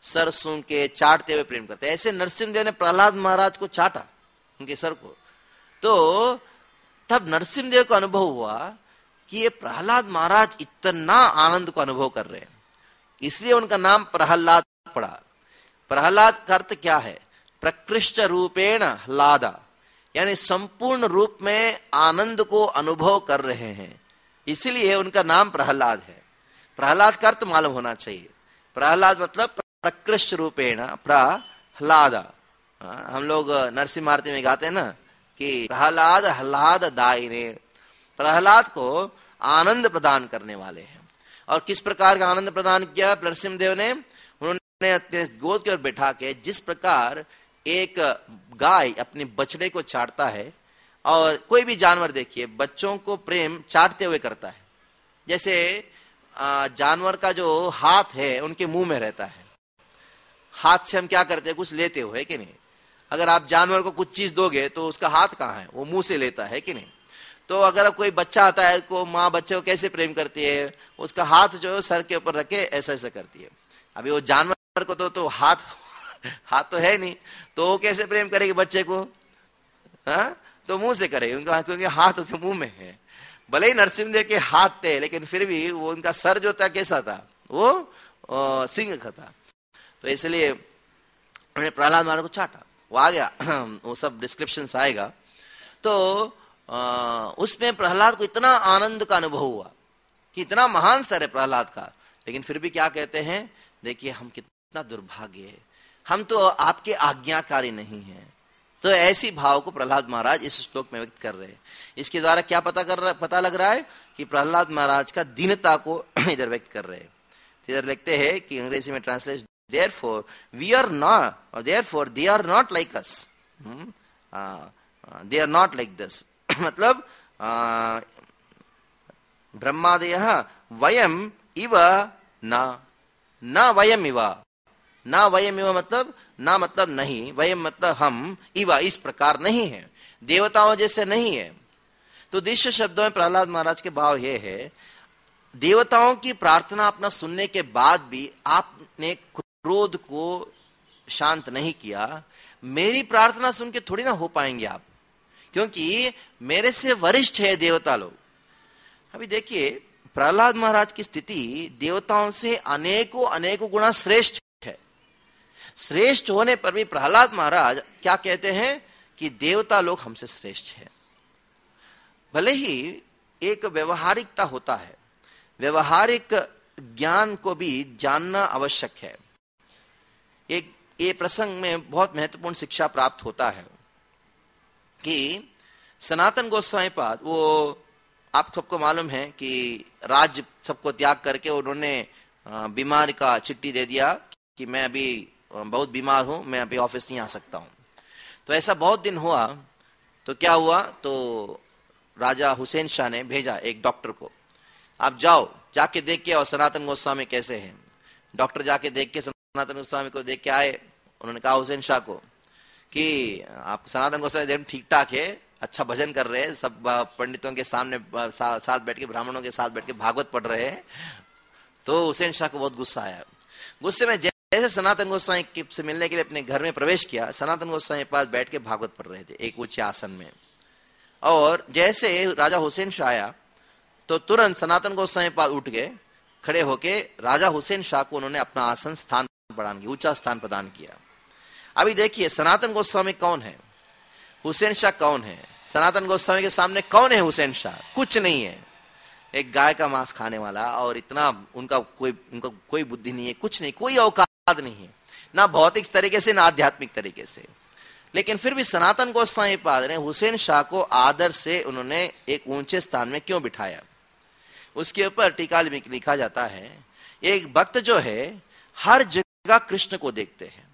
सर सूंघ के चाटते हुए प्रेम करते हैं। ऐसे नरसिंहदेव ने प्रहलाद महाराज को चाटा, उनके सर को। तो तब नरसिंहदेव को अनुभव हुआ कि ये प्रहलाद महाराज इतना आनंद को अनुभव कर रहे हैं, इसलिए उनका नाम प्रहलाद पड़ा। प्रहलाद का अर्थ क्या है? प्रकृष्ट रूपेण ह्लादा, यानी संपूर्ण रूप में आनंद को अनुभव कर रहे हैं, इसीलिए उनका नाम प्रहलाद है। प्रहलाद का अर्थ मालूम होना चाहिए। प्रहलाद मतलब प्रकृष्ट रूपेण प्रहलादा। हम लोग नरसिंह आरती में गाते हैं ना कि प्रहलाद ह्लाद दायिने, प्रहलाद को आनंद प्रदान करने वाले हैं। और किस प्रकार का आनंद प्रदान किया नरसिंहदेव ने? उन्होंने अपने गोद की ओर बैठा के, जिस प्रकार एक गाय अपने बछड़े को चाटता है, और कोई भी जानवर देखिए बच्चों को प्रेम चाटते हुए करता है। जैसे जानवर का जो हाथ है उनके मुंह में रहता है, हाथ से हम क्या करते हैं? कुछ लेते हुए, कि नहीं? अगर आप जानवर को कुछ चीज दोगे तो उसका हाथ कहाँ है? वो मुंह से लेता है, कि नहीं? तो अगर कोई बच्चा आता है, को माँ बच्चे को कैसे प्रेम करती है? उसका हाथ जो है सर के ऊपर रखे ऐसा ऐसा करती है। अभी वो जानवर को तो, तो हाथ हाथ तो है नहीं, तो वो कैसे प्रेम करेगी बच्चे को? हाँ, तो मुंह से करेगी, उनका क्योंकि हाथ उनके मुंह में है। भले ही नरसिंहदेव के हाथ थे, लेकिन फिर भी वो उनका सर जो था कैसा था? वो सिंह का था। तो इसलिए उन्होंने प्रहलाद महाराज को चाटा। वो आ गया, वो सब डिस्क्रिप्शन आएगा। तो आ, उसमें प्रहलाद को इतना आनंद का अनुभव हुआ कि इतना महान सर है प्रहलाद का, लेकिन फिर भी क्या कहते हैं? देखिए हम कितना दुर्भाग्य है, हम तो आपके आज्ञाकारी नहीं हैं। तो ऐसी भाव को प्रहलाद महाराज इस श्लोक में व्यक्त कर रहे हैं। इसके द्वारा क्या पता कर रहा पता लग रहा है कि प्रहलाद महाराज का दीनता को इधर व्यक्त कर रहे हैं। इधर लिखते हैं कि अंग्रेजी में translate, therefore we are not, or therefore they are not like us, hmm? uh, uh, they are not like this. मतलब ब्रह्मादयः वयम इव न, न वयम इव, न वयम इव मतलब ना मतलब नहीं, वयम मतलब हम, इव इस प्रकार नहीं है, देवताओं जैसे नहीं है। तो दिव्य शब्दों में प्रहलाद महाराज के भाव ये है, देवताओं की प्रार्थना अपना सुनने के बाद भी आपने क्रोध को शांत नहीं किया। मेरी प्रार्थना सुन के थोड़ी ना हो पाएंगे आप, क्योंकि मेरे से वरिष्ठ है देवता लोग। अभी देखिए प्रहलाद महाराज की स्थिति देवताओं से अनेकों अनेकों गुना श्रेष्ठ है। श्रेष्ठ होने पर भी प्रहलाद महाराज क्या कहते हैं कि देवता लोग हमसे श्रेष्ठ है। भले ही एक व्यवहारिकता होता है, व्यवहारिक ज्ञान को भी जानना आवश्यक है। एक ये प्रसंग में बहुत महत्वपूर्ण शिक्षा प्राप्त होता है कि सनातन गोस्वामी पाद, वो आप सबको मालूम है कि राज्य सबको त्याग करके उन्होंने बीमार का चिट्ठी दे दिया कि मैं अभी बहुत बीमार हूं, मैं अभी ऑफिस नहीं आ सकता हूं। तो ऐसा बहुत दिन हुआ। तो क्या हुआ, तो राजा हुसैन शाह ने भेजा एक डॉक्टर को, आप जाओ जाके देख के और सनातन गोस्वामी कैसे हैं। डॉक्टर जाके देख के सनातन गोस्वामी को देख के आए। उन्होंने कहा हुसैन शाह को कि आप सनातन गोस्वामी ठीक ठाक है, अच्छा भजन कर रहे हैं, सब पंडितों के सामने सा, साथ बैठ के, ब्राह्मणों के साथ बैठ के भागवत पढ़ रहे हैं। तो हुसैन शाह को बहुत गुस्सा आया। गुस्से में जैसे सनातन गोस्वामी से मिलने के लिए अपने घर में प्रवेश किया, सनातन गोस्वामी के पास बैठ के भागवत पढ़ रहे थे एक ऊंचे आसन में। और जैसे राजा हुसैन शाह आया तो तुरंत सनातन गोस्वामी पास उठ गए, खड़े होके राजा हुसैन शाह को उन्होंने अपना आसन स्थान प्रदान किया, ऊंचा स्थान प्रदान किया। अभी देखिए सनातन गोस्वामी कौन है, हुसैन शाह कौन है। सनातन गोस्वामी के सामने कौन है हुसैन शाह? कुछ नहीं है, एक गाय का मांस खाने वाला, और इतना उनका कोई उनका कोई बुद्धि नहीं है, कुछ नहीं, कोई औकात नहीं है, ना भौतिक तरीके से ना आध्यात्मिक तरीके से। लेकिन फिर भी सनातन गोस्वामी पाद ने हुसैन शाह को आदर से उन्होंने एक ऊंचे स्थान में क्यों बिठाया? उसके ऊपर टीका में लिखा जाता है, एक भक्त जो है हर जगह कृष्ण को देखते हैं।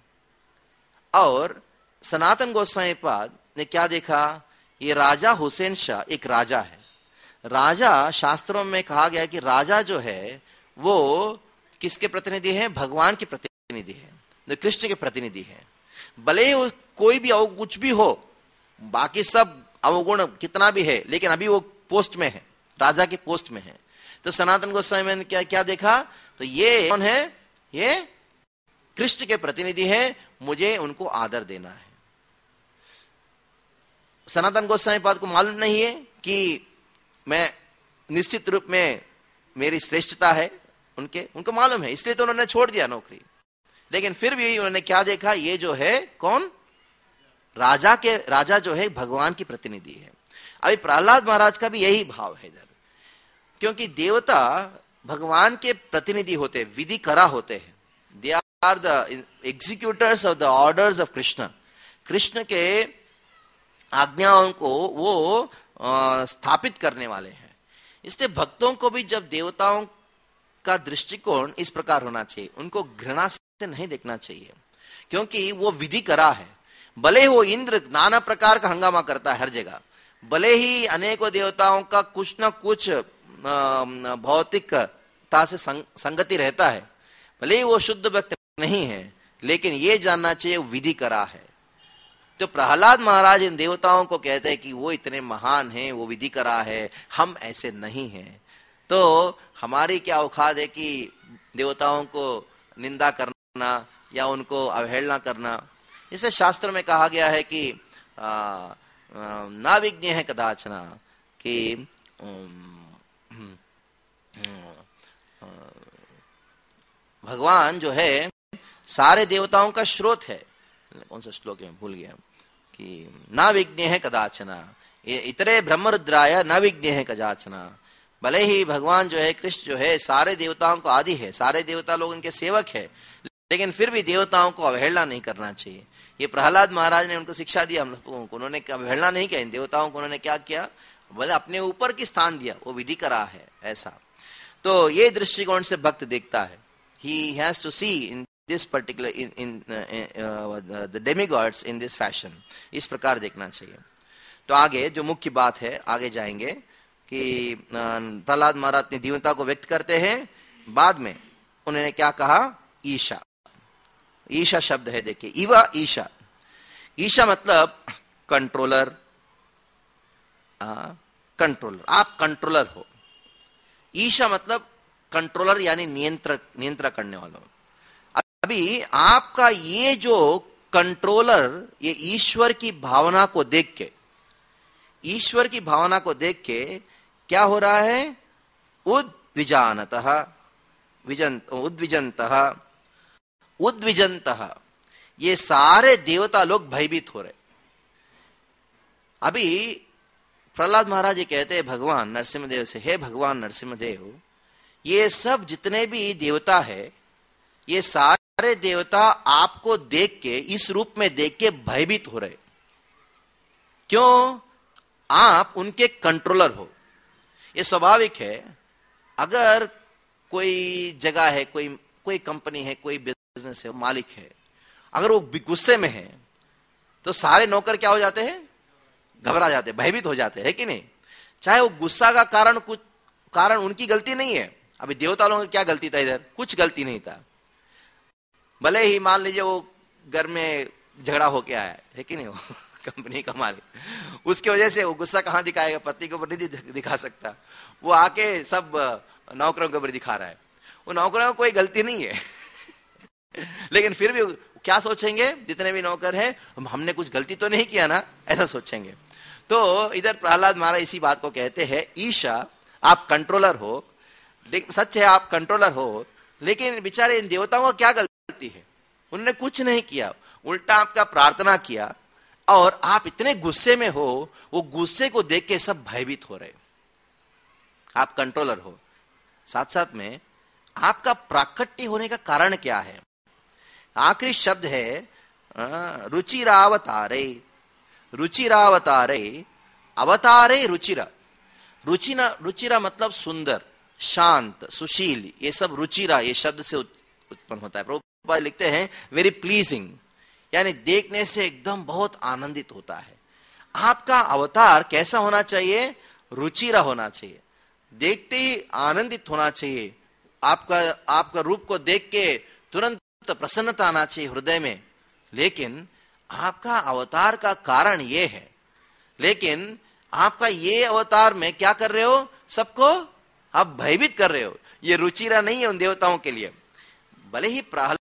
और सनातन गोस्वामी पाद ने क्या देखा, ये राजा हुसैन शाह एक राजा है। राजा, शास्त्रों में कहा गया कि राजा जो है वो किसके प्रतिनिधि है? भगवान के प्रतिनिधि है, कृष्ण के प्रतिनिधि है। भले ही कोई भी अव कुछ भी हो, बाकी सब अवगुण कितना भी है, लेकिन अभी वो पोस्ट में है, राजा के पोस्ट में है। तो सनातन गोस्वामी ने क्या क्या देखा, तो ये कौन है? ये कृष्ण के प्रतिनिधि हैं, मुझे उनको आदर देना है। सनातन गोस्वामी पाद को मालूम नहीं है कि मैं निश्चित रूप में मेरी श्रेष्ठता है, उनके उनको मालूम है, इसलिए तो उन्होंने छोड़ दिया नौकरी। लेकिन फिर भी उन्होंने क्या देखा, ये जो है कौन, राजा के राजा जो है भगवान की प्रतिनिधि है। अभी प्रहलाद महाराज का भी यही भाव है इधर, क्योंकि देवता भगवान के प्रतिनिधि होते, विधि करा होते हैं। They are the executors of the orders of Krishna. Krishna के आज्ञाओं को वो आ, स्थापित करने वाले हैं। इसलिए भक्तों को भी जब देवताओं का दृष्टिकोण इस प्रकार होना चाहिए, उनको घृणा से नहीं देखना चाहिए, क्योंकि वो विधि करा है। भले वो इंद्र नाना प्रकार का हंगामा करता है हर जगह, भले ही अनेकों देवताओं का कुछ ना कुछ भौतिकता से संगति रहता है, भले ही वो शुद्ध भक्त नहीं है, लेकिन ये जानना चाहिए वो विधि करा है। तो प्रहलाद महाराज इन देवताओं को कहते हैं कि वो इतने महान हैं, वो विधि करा है, हम ऐसे नहीं हैं। तो हमारी क्या औकात है कि देवताओं को निंदा करना या उनको अवहेलना करना। इसे शास्त्र में कहा गया है कि ना विज्ञ है कदाचना, कि भगवान जो है सारे देवताओं का स्रोत है। कौन सा श्लोक है भूल गया, कि ना विज्ञ है कदाचना, इतरे ब्रह्मरुद्राय न विज्ञ है कदाचना। भले ही भगवान जो है कृष्ण जो है सारे देवताओं को आदि है, सारे देवता लोग इनके सेवक है, लेकिन फिर भी देवताओं को अवहेलना नहीं करना चाहिए। ये प्रहलाद महाराज ने उनको शिक्षा दिया हम लोगों को। उन्होंने अवहेलना नहीं किया इन देवताओं को, उन्होंने क्या किया, बोले अपने ऊपर की स्थान दिया, वो विधि करा है ऐसा। तो ये दृष्टिकोण से भक्त देखता है। he has to see in this particular in in uh, uh, the demigods in this fashion, इस प्रकार देखना चाहिए। तो आगे जो मुख्य बात है, आगे जाएंगे कि प्रहलाद महाराज अपनी दीनता को व्यक्त करते हैं। बाद में उन्होंने क्या कहा, ईशा। ईशा शब्द है, देखिए, इवा ईशा। ईशा मतलब कंट्रोलर, कंट्रोलर, आप कंट्रोलर हो। ईशा मतलब कंट्रोलर यानी नियंत्रक, नियंत्रण करने वाला। अभी आपका ये जो कंट्रोलर, ये ईश्वर की भावना को देख के, ईश्वर की भावना को देख के क्या हो रहा है, उद्विजानतः, विजंत उद्विजंतः उद्विजंतः, ये सारे देवता लोग भयभीत हो रहे। अभी प्रहलाद महाराज ये कहते हैं भगवान नरसिंहदेव से, हे भगवान नरसिंहदेव, ये सब जितने भी देवता है, ये सारे देवता आपको देख के, इस रूप में देख के भयभीत हो रहे। क्यों? आप उनके कंट्रोलर हो। ये स्वाभाविक है। अगर कोई जगह है, कोई कोई कंपनी है, कोई बिजनेस है, मालिक है, अगर वो गुस्से में है तो सारे नौकर क्या हो जाते हैं, घबरा जाते, भयभीत हो जाते हैं कि नहीं। चाहे वो गुस्सा का कारण कुछ कारण उनकी गलती नहीं है। अभी देवता लोगों की क्या गलती था, इधर कुछ गलती नहीं था। भले ही मान लीजिए वो घर में झगड़ा होके आया है कि नहीं, वो कंपनी का मालिक, उसकी वजह से वो गुस्सा कहां दिखाएगा, पति के ऊपर नहीं दिखा सकता, वो आके सब नौकरों के ऊपर दिखा रहा है। वो नौकरों को कोई गलती नहीं है लेकिन फिर भी क्या सोचेंगे, जितने भी नौकर हैं, हमने कुछ गलती तो नहीं किया ना, ऐसा सोचेंगे। तो इधर प्रहलाद महाराज इसी बात को कहते हैं, ईशा, आप कंट्रोलर हो, सच है आप कंट्रोलर हो, लेकिन बेचारे इन देवताओं को क्या गलती है, उन्होंने कुछ नहीं किया, उल्टा आपका प्रार्थना किया, और आप इतने गुस्से में हो, वो गुस्से को देख के सब भयभीत हो रहे। आप कंट्रोलर हो, साथ साथ में आपका प्राकट्य होने का कारण क्या है। आखिरी शब्द है रुचिरावतारे, रुचिरावतारे, अवतारे रुचिरा। रुचिरा, रुचिरा मतलब सुंदर, शांत, सुशील, ये सब रुचिरा ये शब्द से उत्पन्न होता है। प्रभुपाद लिखते हैं वेरी प्लीजिंग, यानी देखने से एकदम बहुत आनंदित होता है। आपका अवतार कैसा होना चाहिए, रुचिरा होना चाहिए, देखते ही आनंदित होना चाहिए। आपका आपका रूप को देख के तुरंत प्रसन्नता आना चाहिए हृदय में। लेकिन आपका अवतार का कारण ये है, लेकिन आपका ये अवतार में क्या कर रहे हो, सबको आप भयभीत कर रहे हो। ये रुचिरा नहीं है उन देवताओं के लिए। भले ही प्रहलाद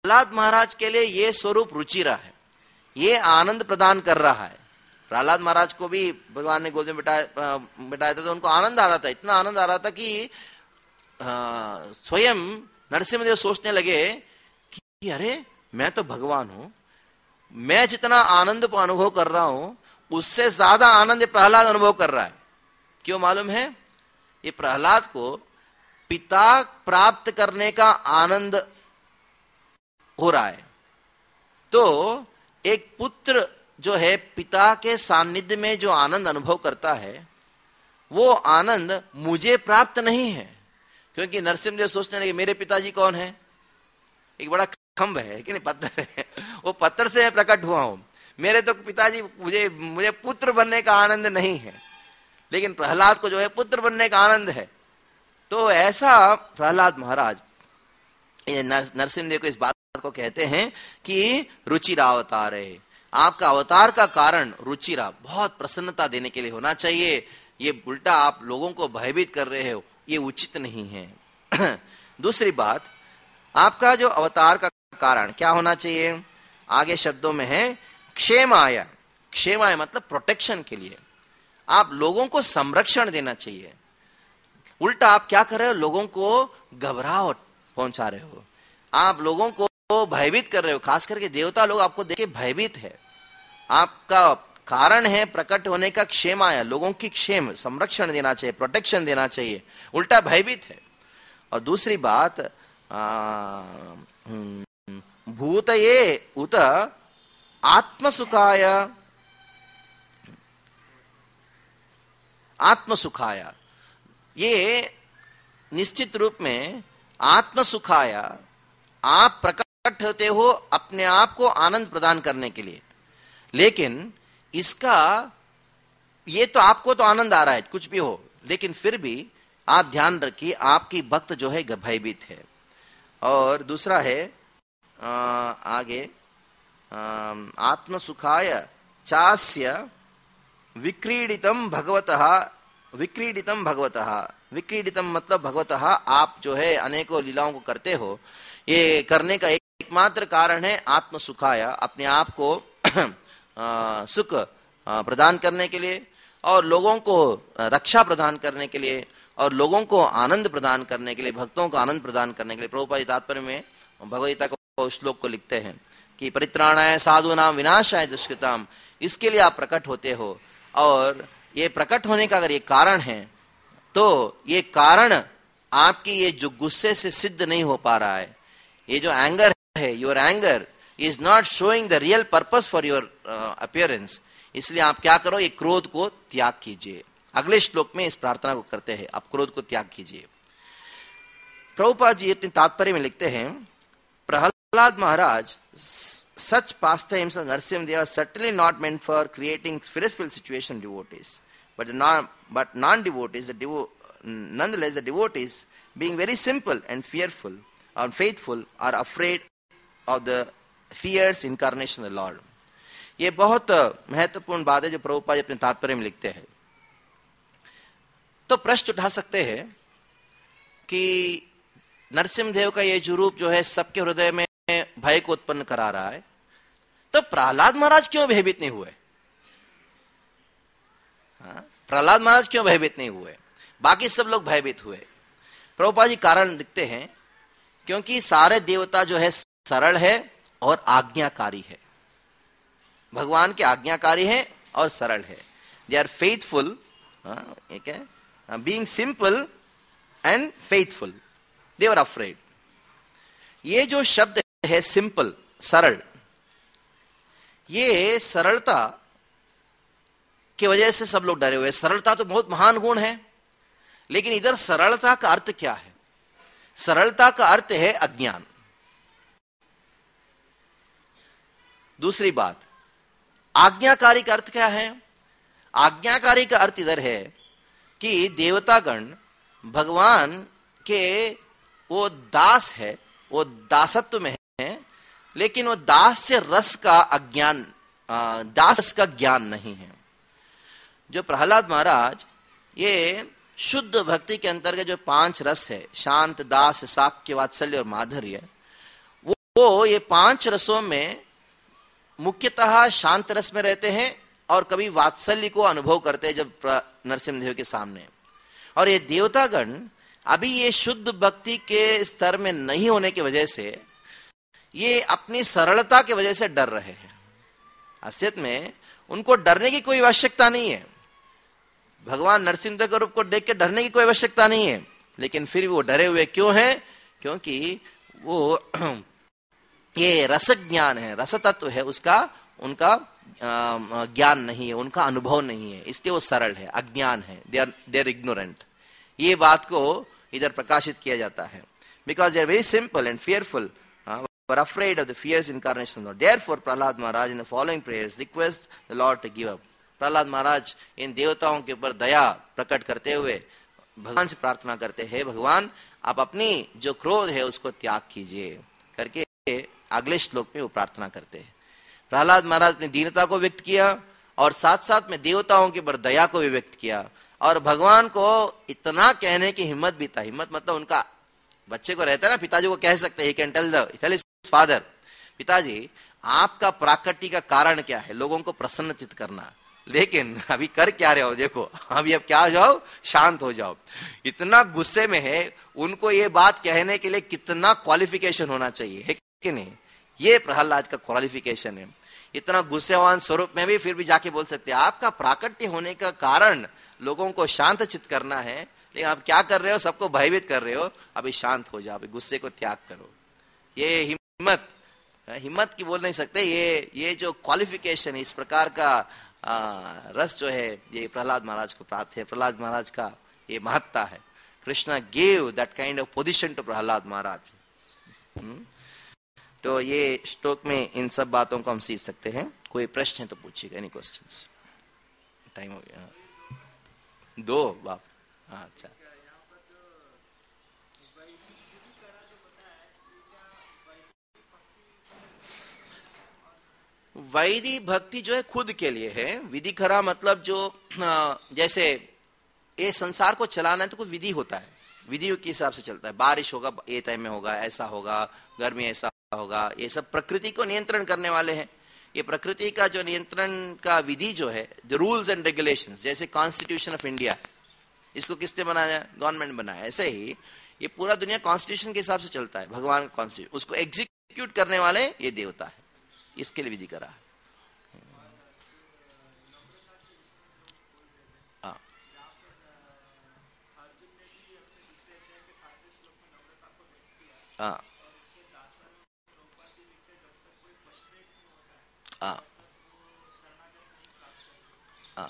प्रहलाद महाराज के लिए ये स्वरूप रुचिरा है, ये आनंद प्रदान कर रहा है। प्रहलाद महाराज को भी भगवान ने गोद में बिठाया बिठाया था तो उनको आनंद आ रहा था, इतना आनंद आ रहा था कि स्वयं नरसिंहदेव सोचने लगे कि अरे मैं तो भगवान हूं, मैं जितना आनंद को अनुभव कर रहा हूं उससे ज्यादा आनंद प्रहलाद अनुभव कर रहा है। क्यों मालूम है? ये प्रहलाद को पिता प्राप्त करने का आनंद हो रहा है। तो एक पुत्र जो है पिता के सानिध्य में जो आनंद अनुभव करता है वो आनंद मुझे प्राप्त नहीं है, क्योंकि नरसिंहदेव सोचने लगे मेरे पिताजी कौन है? एक बड़ा खंभ है कि नहीं, पत्थर है, वो पत्थर से मैं प्रकट हुआ हूं, मेरे तो पिताजी, मुझे मुझे पुत्र बनने का आनंद नहीं है, लेकिन प्रहलाद को जो है पुत्र बनने का आनंद है। तो ऐसा प्रहलाद महाराज नरसिंहदेव को इस बात को कहते हैं कि रुचिरा अवतार है। आपका अवतार का कारण रुचिरा, बहुत प्रसन्नता देने के लिए होना चाहिए। ये उल्टा आप लोगों को भयभीत कर रहे हो, ये उचित नहीं है। दूसरी बात, आपका जो अवतार का कारण क्या होना चाहिए? आगे शब्दों में है क्षेमाय। क्षेमाय मतलब प्रोटेक्शन के लिए, आप लोगों को संरक्षण देना चाहिए। उल्टा आप क्या कर रहे हो? लोगों को घबराहट पहुंचा रहे हो, आप लोगों को भयभीत कर रहे हो। खास करके देवता लोग आपको देख के भयभीत है। आपका कारण है प्रकट होने का क्षेमाय, लोगों की क्षेम, संरक्षण देना चाहिए, प्रोटेक्शन देना चाहिए, उल्टा भयभीत है। और दूसरी बात, भूतये उत आत्मसुखाय, आत्मसुखाय, ये निश्चित रूप में आत्मसुखाय, आप प्रकट होते हो अपने आप को आनंद प्रदान करने के लिए, लेकिन इसका ये तो आपको तो आनंद आ रहा है कुछ भी हो, लेकिन फिर भी आप ध्यान रखिए आपकी भक्त जो है भयभीत है। और दूसरा है आ, आगे आत्मसुखाय चास्य विक्रीडितम भगवतः, विक्रीडितम भगवतः, विक्रीडितम मतलब भगवतः, आप जो है अनेकों लीलाओं को करते हो, ये करने का एकमात्र कारण है आत्मसुखाय, अपने आप को आ, सुख प्रदान करने के लिए और लोगों को रक्षा प्रदान करने के लिए और लोगों को आनंद प्रदान करने के लिए, भक्तों को आनंद प्रदान करने के लिए। प्रभुपाद जी तात्पर्य में भगवद्गीता को श्लोक को लिखते हैं कि परित्राणाय साधूनाम विनाशाय दुष्कृताम, इसके लिए आप प्रकट होते हो। और ये प्रकट होने का अगर ये कारण है तो ये कारण आपकी ये जो गुस्से से सिद्ध नहीं हो पा रहा है, ये जो एंगर है, your anger is not showing the real purpose for your appearance, इसलिए आप क्या करो, ये क्रोध को त्याग कीजिए। अगले श्लोक में इस प्रार्थना को करते हैं, आप क्रोध को त्याग कीजिए। प्रभुपाद जी अपने तात्पर्य में लिखते हैं, प्रहलाद महाराज such pastimes of Narasimha are certainly not meant for creating fearful situation devotees, but the non but non-devotees, the devo nonetheless the devotees, being very simple and fearful or faithful, are afraid of the fierce incarnation of the Lord. ये बहुत महत्वपूर्ण बात है जो प्रभुपाद अपने तात्पर्य में लिखते हैं। तो प्रश्न उठा सकते हैं कि नरसिंहदेव का ये जो रूप जो है सबके हृदय में भय को उत्पन्न करा रहा है, तो प्रहलाद महाराज क्यों भयभीत नहीं हुए? हाँ? प्रहलाद महाराज क्यों भयभीत नहीं हुए? बाकी सब लोग भयभीत हुए। प्रभुपाद जी कारण लिखते हैं, क्योंकि सारे देवता जो है सरल है और आज्ञाकारी है, भगवान के आज्ञाकारी है और सरल है। दे आर फेथफुल, ठीक है, being simple and faithful, they are afraid. ये जो शब्द है सिंपल, सरल, ये सरलता की वजह से सब लोग डरे हुए। सरलता तो बहुत महान गुण है, लेकिन इधर सरलता का अर्थ क्या है? सरलता का अर्थ है अज्ञान। दूसरी बात, आज्ञाकारी का अर्थ क्या है? आज्ञाकारी का अर्थ इधर है कि देवतागण भगवान के वो दास है, वो दासत्व में है, लेकिन वो दास से रस का अज्ञान, दास का ज्ञान नहीं है। जो प्रहलाद महाराज, ये शुद्ध भक्ति के अंतर्गत जो पांच रस है, शांत, दास, साक्य, वात्सल्य और माधुर्य, वो वो ये पांच रसों में मुख्यतः शांत रस में रहते हैं और कभी वात्सल्य को अनुभव करते हैं जब नरसिंहदेव के सामने। और ये देवतागण अभी ये शुद्ध भक्ति के स्तर में नहीं होने की वजह से ये अपनी सरलता की वजह से डर रहे हैं। असलियत में उनको डरने की कोई आवश्यकता नहीं है, भगवान नरसिंहदेव के रूप को देख के डरने की कोई आवश्यकता नहीं है, लेकिन फिर वो डरे हुए क्यों हैं? क्योंकि वो ये रस ज्ञान है, रस तत्व है, उसका उनका ज्ञान नहीं है, उनका अनुभव नहीं है, इसलिए वो सरल है, अज्ञान है, they are they are ignorant. ये बात को इधर प्रकाशित किया जाता है। Because they are very simple and fearful, were afraid of the fierce incarnation of the Lord. Therefore, Prahlad Maharaj in the following prayers requests the Lord to give up. Prahlad Maharaj इन देवताओं के ऊपर दया प्रकट करते हुए भगवान से प्रार्थना करते हैं, भगवान आप अपनी जो क्रोध है उसको त्याग कीजिए करके अगले श्लोक में वो प्रार्थना करते हैं। प्रहलाद महाराज अपनी दीनता को व्यक्त किया और साथ साथ में देवताओं के ऊपर दया को भी व्यक्त किया, और भगवान को इतना कहने की हिम्मत भी था। हिम्मत मतलब उनका बच्चे को रहता है ना, पिताजी को कह सकते हैं, he can tell the tell his father, पिताजी आपका प्राकृतिक का कारण क्या है? लोगों को प्रसन्नचित करना। लेकिन अभी कर क्या रहे हो? देखो अभी अब क्या हो जाओ, शांत हो जाओ। इतना गुस्से में है, उनको ये बात कहने के लिए कितना क्वालिफिकेशन होना चाहिए, है कि नहीं? ये प्रहलाद का क्वालिफिकेशन है। इतना गुस्सेवान स्वरूप में भी फिर भी जाके बोल सकते हैं आपका प्राकृतिक होने का कारण लोगों को शांत चित करना है, लेकिन आप क्या कर रहे हो? सबको भयभीत कर रहे हो। अभी शांत हो जाओ, अभी गुस्से को त्याग करो। ये हिम्मत हिम्मत की बोल नहीं सकते, ये ये जो क्वालिफिकेशन है, इस प्रकार का आ, रस जो है, ये प्रहलाद महाराज को प्राप्त है। प्रहलाद महाराज का ये महत्ता है। Krishna gave that kind of position to Prahlad Maharaj. तो ये श्लोक में इन सब बातों को हम सीख सकते हैं। कोई प्रश्न है तो पूछिएगा। Any questions? टाइम हो गया दो बाप। अच्छा, वैदिक भक्ति जो है खुद के लिए है। विधि खरा मतलब जो जैसे ये संसार को चलाना है तो कोई विधि होता है, विधियों के हिसाब से चलता है। बारिश होगा ये टाइम में होगा, ऐसा होगा, गर्मी ऐसा होगा, ये सब प्रकृति को नियंत्रण करने वाले हैं। ये प्रकृति का जो नियंत्रण का विधि जो है, द रूल्स एंड रेगुलेशंस, जैसे कॉन्स्टिट्यूशन ऑफ इंडिया, इसको किसने बनाया? गवर्नमेंट बनाया। ऐसे ही ये पूरा दुनिया कॉन्स्टिट्यूशन के हिसाब से चलता है, भगवान का कॉन्स्टिट्यूशन, उसको एग्जीक्यूट करने वाले ये देवता है, इसके लिए विधि करा है। हाँ, हाँ, हाँ, हाँ,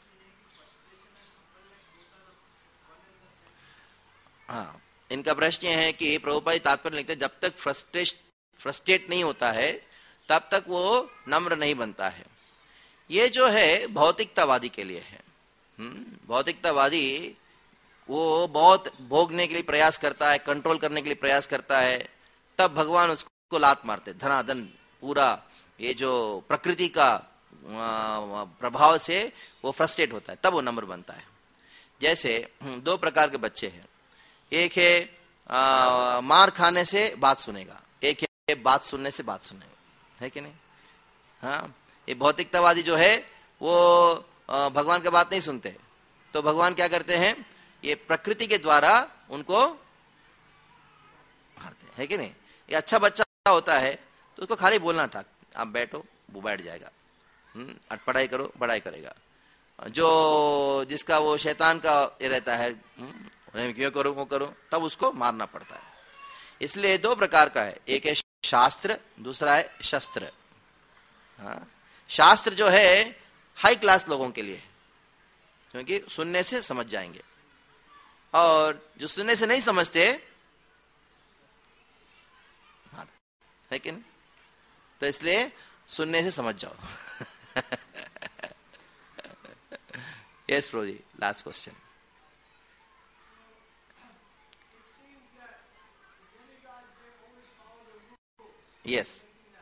हाँ। इनका प्रश्न ये है कि प्रभुपाद तात्पर्य लिखते हैं जब तक फ्रस्ट्रेट फ्रस्ट्रेट नहीं होता है तब तक वो नम्र नहीं बनता है। ये जो है भौतिकतावादी के लिए है। भौतिकतावादी वो बहुत भोगने के लिए प्रयास करता है, कंट्रोल करने के लिए प्रयास करता है, तब भगवान उसको लात मारते, धनाधन पूरा ये जो प्रकृति का प्रभाव से वो फ्रस्ट्रेट होता है, तब वो नम्र बनता है। जैसे दो प्रकार के बच्चे हैं, एक है आ, मार खाने से बात सुनेगा, एक है बात सुनने से बात सुनेगा, है कि नहीं? हाँ, ये भौतिकतावादी जो है वो आ, भगवान की बात नहीं सुनते, तो भगवान क्या करते हैं? ये प्रकृति के द्वारा उनको मारते हैं, है कि नहीं? ये अच्छा बच्चा होता है तो उसको खाली बोलना था, आप बैठो, वो बैठ जाएगा, हम्म पढ़ाई करो, पढ़ाई करेगा। जो जिसका वो शैतान का ये रहता है, क्यों करो वो करो, तब उसको मारना पड़ता है। इसलिए दो प्रकार का है, एक है शास्त्र, दूसरा है शस्त्र। हाँ, शास्त्र जो है हाई क्लास लोगों के लिए, क्योंकि सुनने से समझ जाएंगे, और जो सुनने से नहीं समझते, है कि नहीं? तो इसलिए सुनने से समझ जाओ। यस प्रो जी, last question. Yes,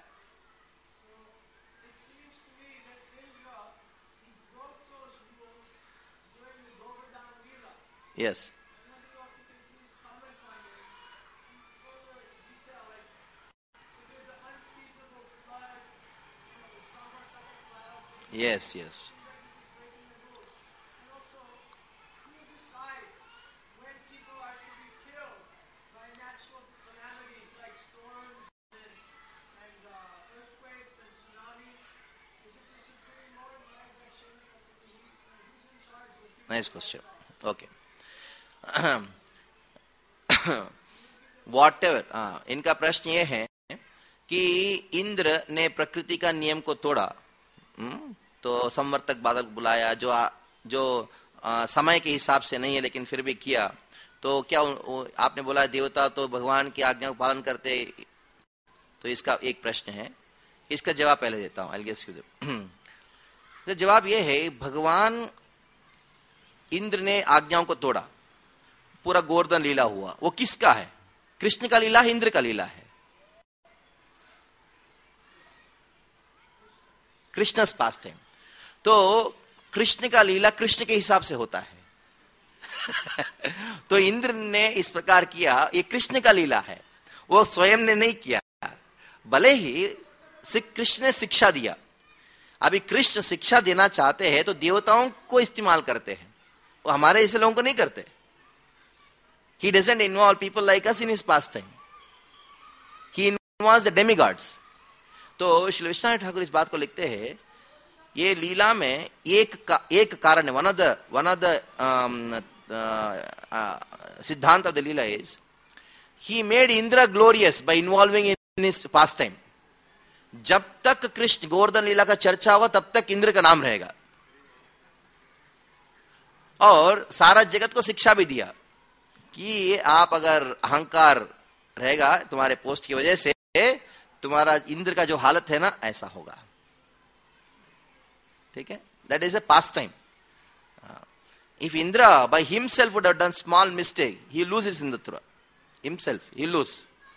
yes, Yes, yes. Nice question. Okay. Whatever. हाँ, इनका प्रश्न ये है कि इंद्र ने प्रकृति का नियम को तोड़ा, तो संवर्तक बादल बुलाया जो आ, जो आ, समय के हिसाब से नहीं है लेकिन फिर भी किया, तो क्या आपने बोला देवता तो भगवान की आज्ञा का पालन करते, तो इसका एक प्रश्न है, इसका जवाब पहले देता हूं। आई गेस तो जवाब ये है, भगवान इंद्र ने आज्ञाओं को तोड़ा, पूरा गोवर्धन लीला हुआ, वो किसका है? कृष्ण का लीला है, इंद्र का लीला है? कृष्णस पास्ट है। तो कृष्ण का लीला कृष्ण के हिसाब से होता है। तो इंद्र ने इस प्रकार किया, ये कृष्ण का लीला है, वो स्वयं ने नहीं किया, भले ही कृष्ण ने शिक्षा दिया। अभी कृष्ण शिक्षा देना चाहते हैं तो देवताओं को इस्तेमाल करते हैं, वो हमारे ऐसे लोगों को नहीं करते। He doesn't involve people like us in his pastime. He involves the demigods. तो श्री विश्वनाथ ठाकुर इस बात को लिखते हैं, ये लीला में एक का, एक कारण है, one of the one of the siddhanta of the lila is he made Indra glorious by involving in his pastime. जब तक कृष्ण गोवर्धन लीला का चर्चा हुआ तब तक इंद्र का नाम रहेगा, और सारा जगत को शिक्षा भी दिया कि आप अगर अहंकार रहेगा तुम्हारे पोस्ट की वजह से, तुम्हारा इंद्र का जो हालत है ना ऐसा होगा। ठीक है, that is a pastime. If Indra by himself would have done small mistake, he loses इंद्रत्व himself, he lose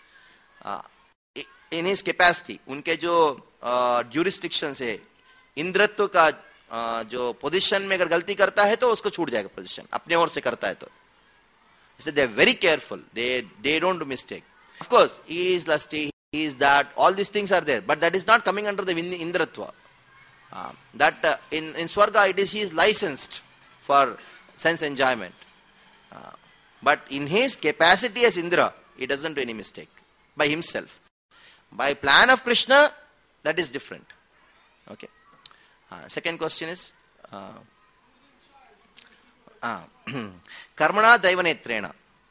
in his capacity. उनके जो ज्यूरिस्डिक्शन है, इंद्रत्व का uh, जो पोजीशन में अगर गलती करता है तो उसको छूट जाएगा पोजीशन, अपने ओर से करता है तो। So they are very careful. They they don't do mistake. Of course, he is lusty, he is that. All these things are there, but that is not coming under the Indratva. Uh, that uh, in in Swarga it is he is licensed for sense enjoyment. Uh, but in his capacity as Indra, he doesn't do any mistake by himself. By plan of Krishna, that is different. Okay. Uh, second question is. Uh, Karmana Daivanetrena.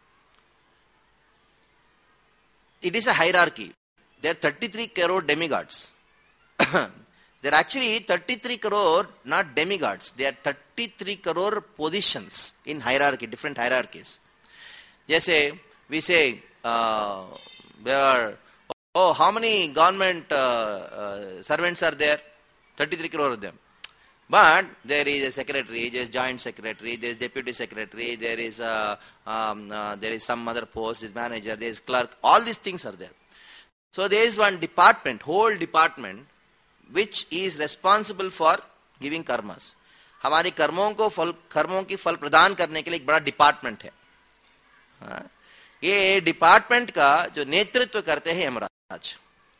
It is a hierarchy. There are thirty-three crore demigods. There are actually thirty-three crore, not demigods. There are thirty-three crore positions in hierarchy, different hierarchies. Jaise, we say, uh, there are, oh, how many government uh, uh, servants are there? thirty-three crore of them. But there is a secretary, there is joint secretary, there is deputy secretary, there is a, um, uh, there is some other post, there is manager, there is clerk. All these things are there. So there is one department, whole department, which is responsible for giving karmas. हमारे कर्मों को फल कर्मों की फल प्रदान करने के लिए एक बड़ा डिपार्टमेंट है. हाँ? ये डिपार्टमेंट का जो नेतृत्व करते हैं Yamraj.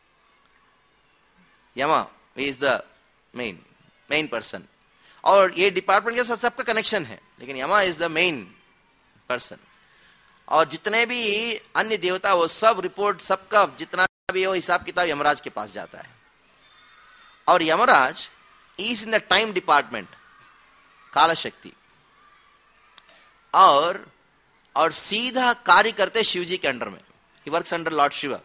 Yama is the main main person. और ये डिपार्टमेंट के साथ सबका कनेक्शन है, लेकिन यमा इज द मेन पर्सन. और जितने भी अन्य देवता वो सब रिपोर्ट, सबका जितना भी वो हिसाब किताब यमराज के पास जाता है. और Yamraj is in the time department, काल शक्ति, और और सीधा कार्य करते शिव जी के अंडर में. He works under Lord Shiva.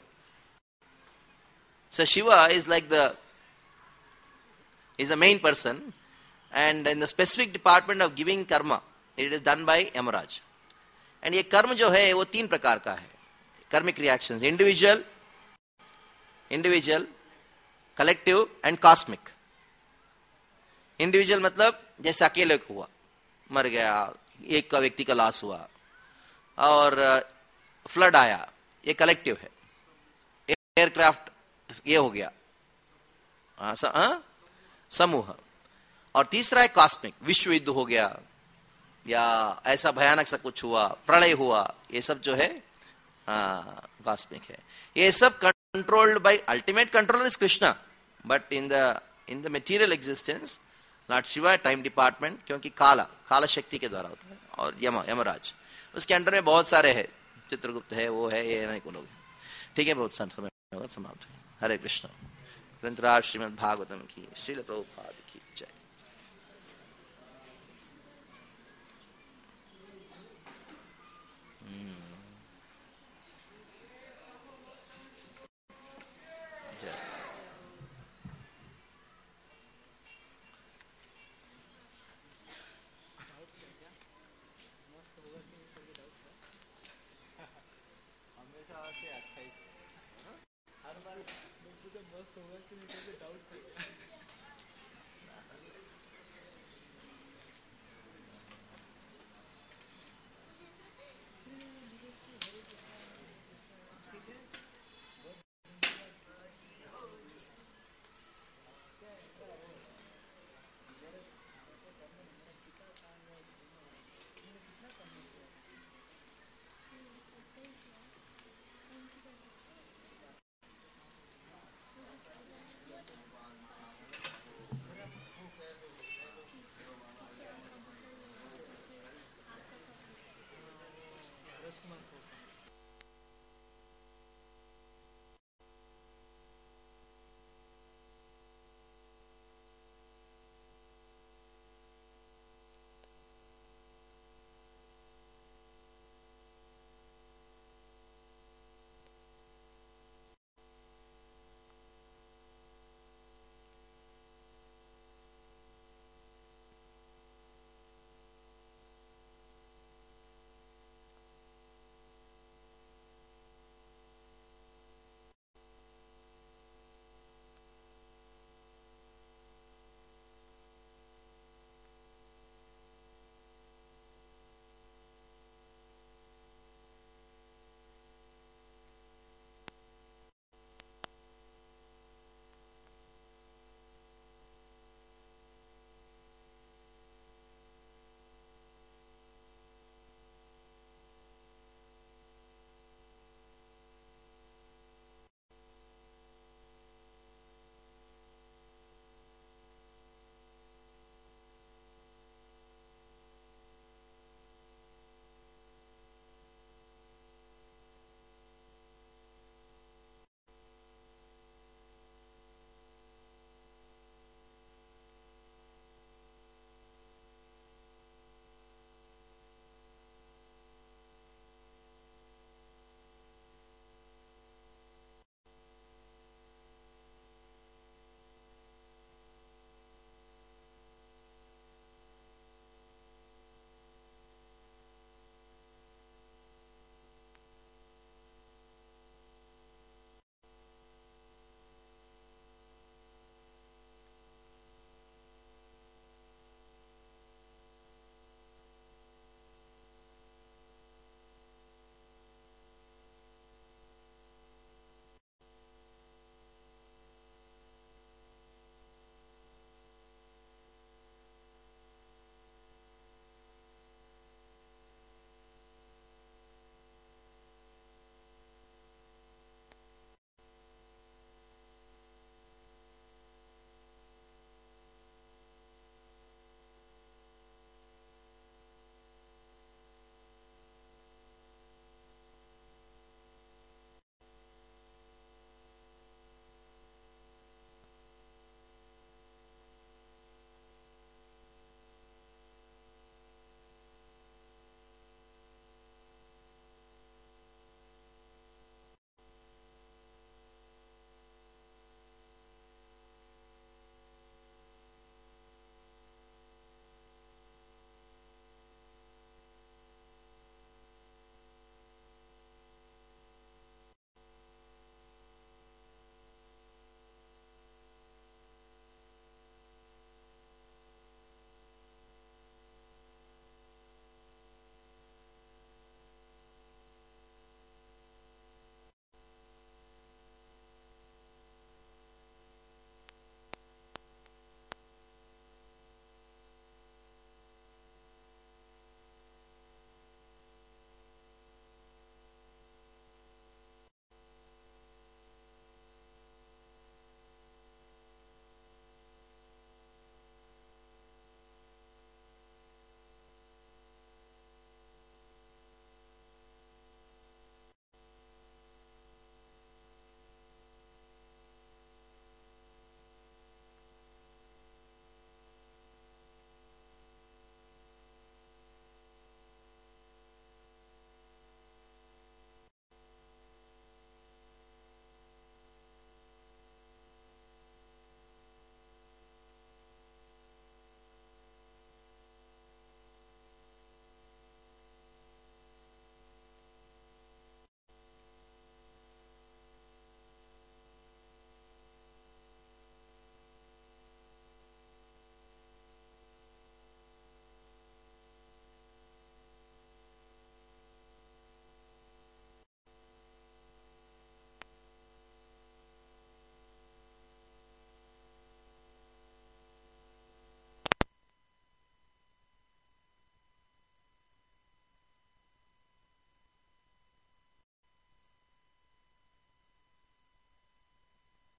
So Shiva is like the is the main person, and in the specific department of giving karma, it is done by Yamaraj. And ये कर्म जो है वो तीन प्रकार का है. Karmic reactions, individual individual collective and cosmic. Individual मतलब जैसे अकेले को हुआ, मर गया, एक का व्यक्ति का लॉस हुआ, और फ्लड आया, ये कलेक्टिव है. एयरक्राफ्ट ये हो गया, हाँ, समूह. और तीसरा है कॉस्मिक, विश्व युद्ध हो गया, या ऐसा भयानक सा कुछ हुआ, प्रलय हुआ, ये सब जो है कॉस्मिक है. ये सब controlled by ultimate controller is Krishna, but in the in the material existence Lord Shiva time department, क्योंकि काला काला शक्ति के द्वारा होता है, और यम यमराज उसके अंडर में बहुत सारे है, चित्रगुप्त है, वो है, ये नहीं को लोग। ठीक है, बहुत सारे समय समाप्त है। हरे कृष्ण। ग्रंथराज श्रीमद् भागवतम की, श्रील प्रभुपाद की जय। हमेशा से अच्छा ही हर बार मुझे मस्त होगा कि नहीं, डाउट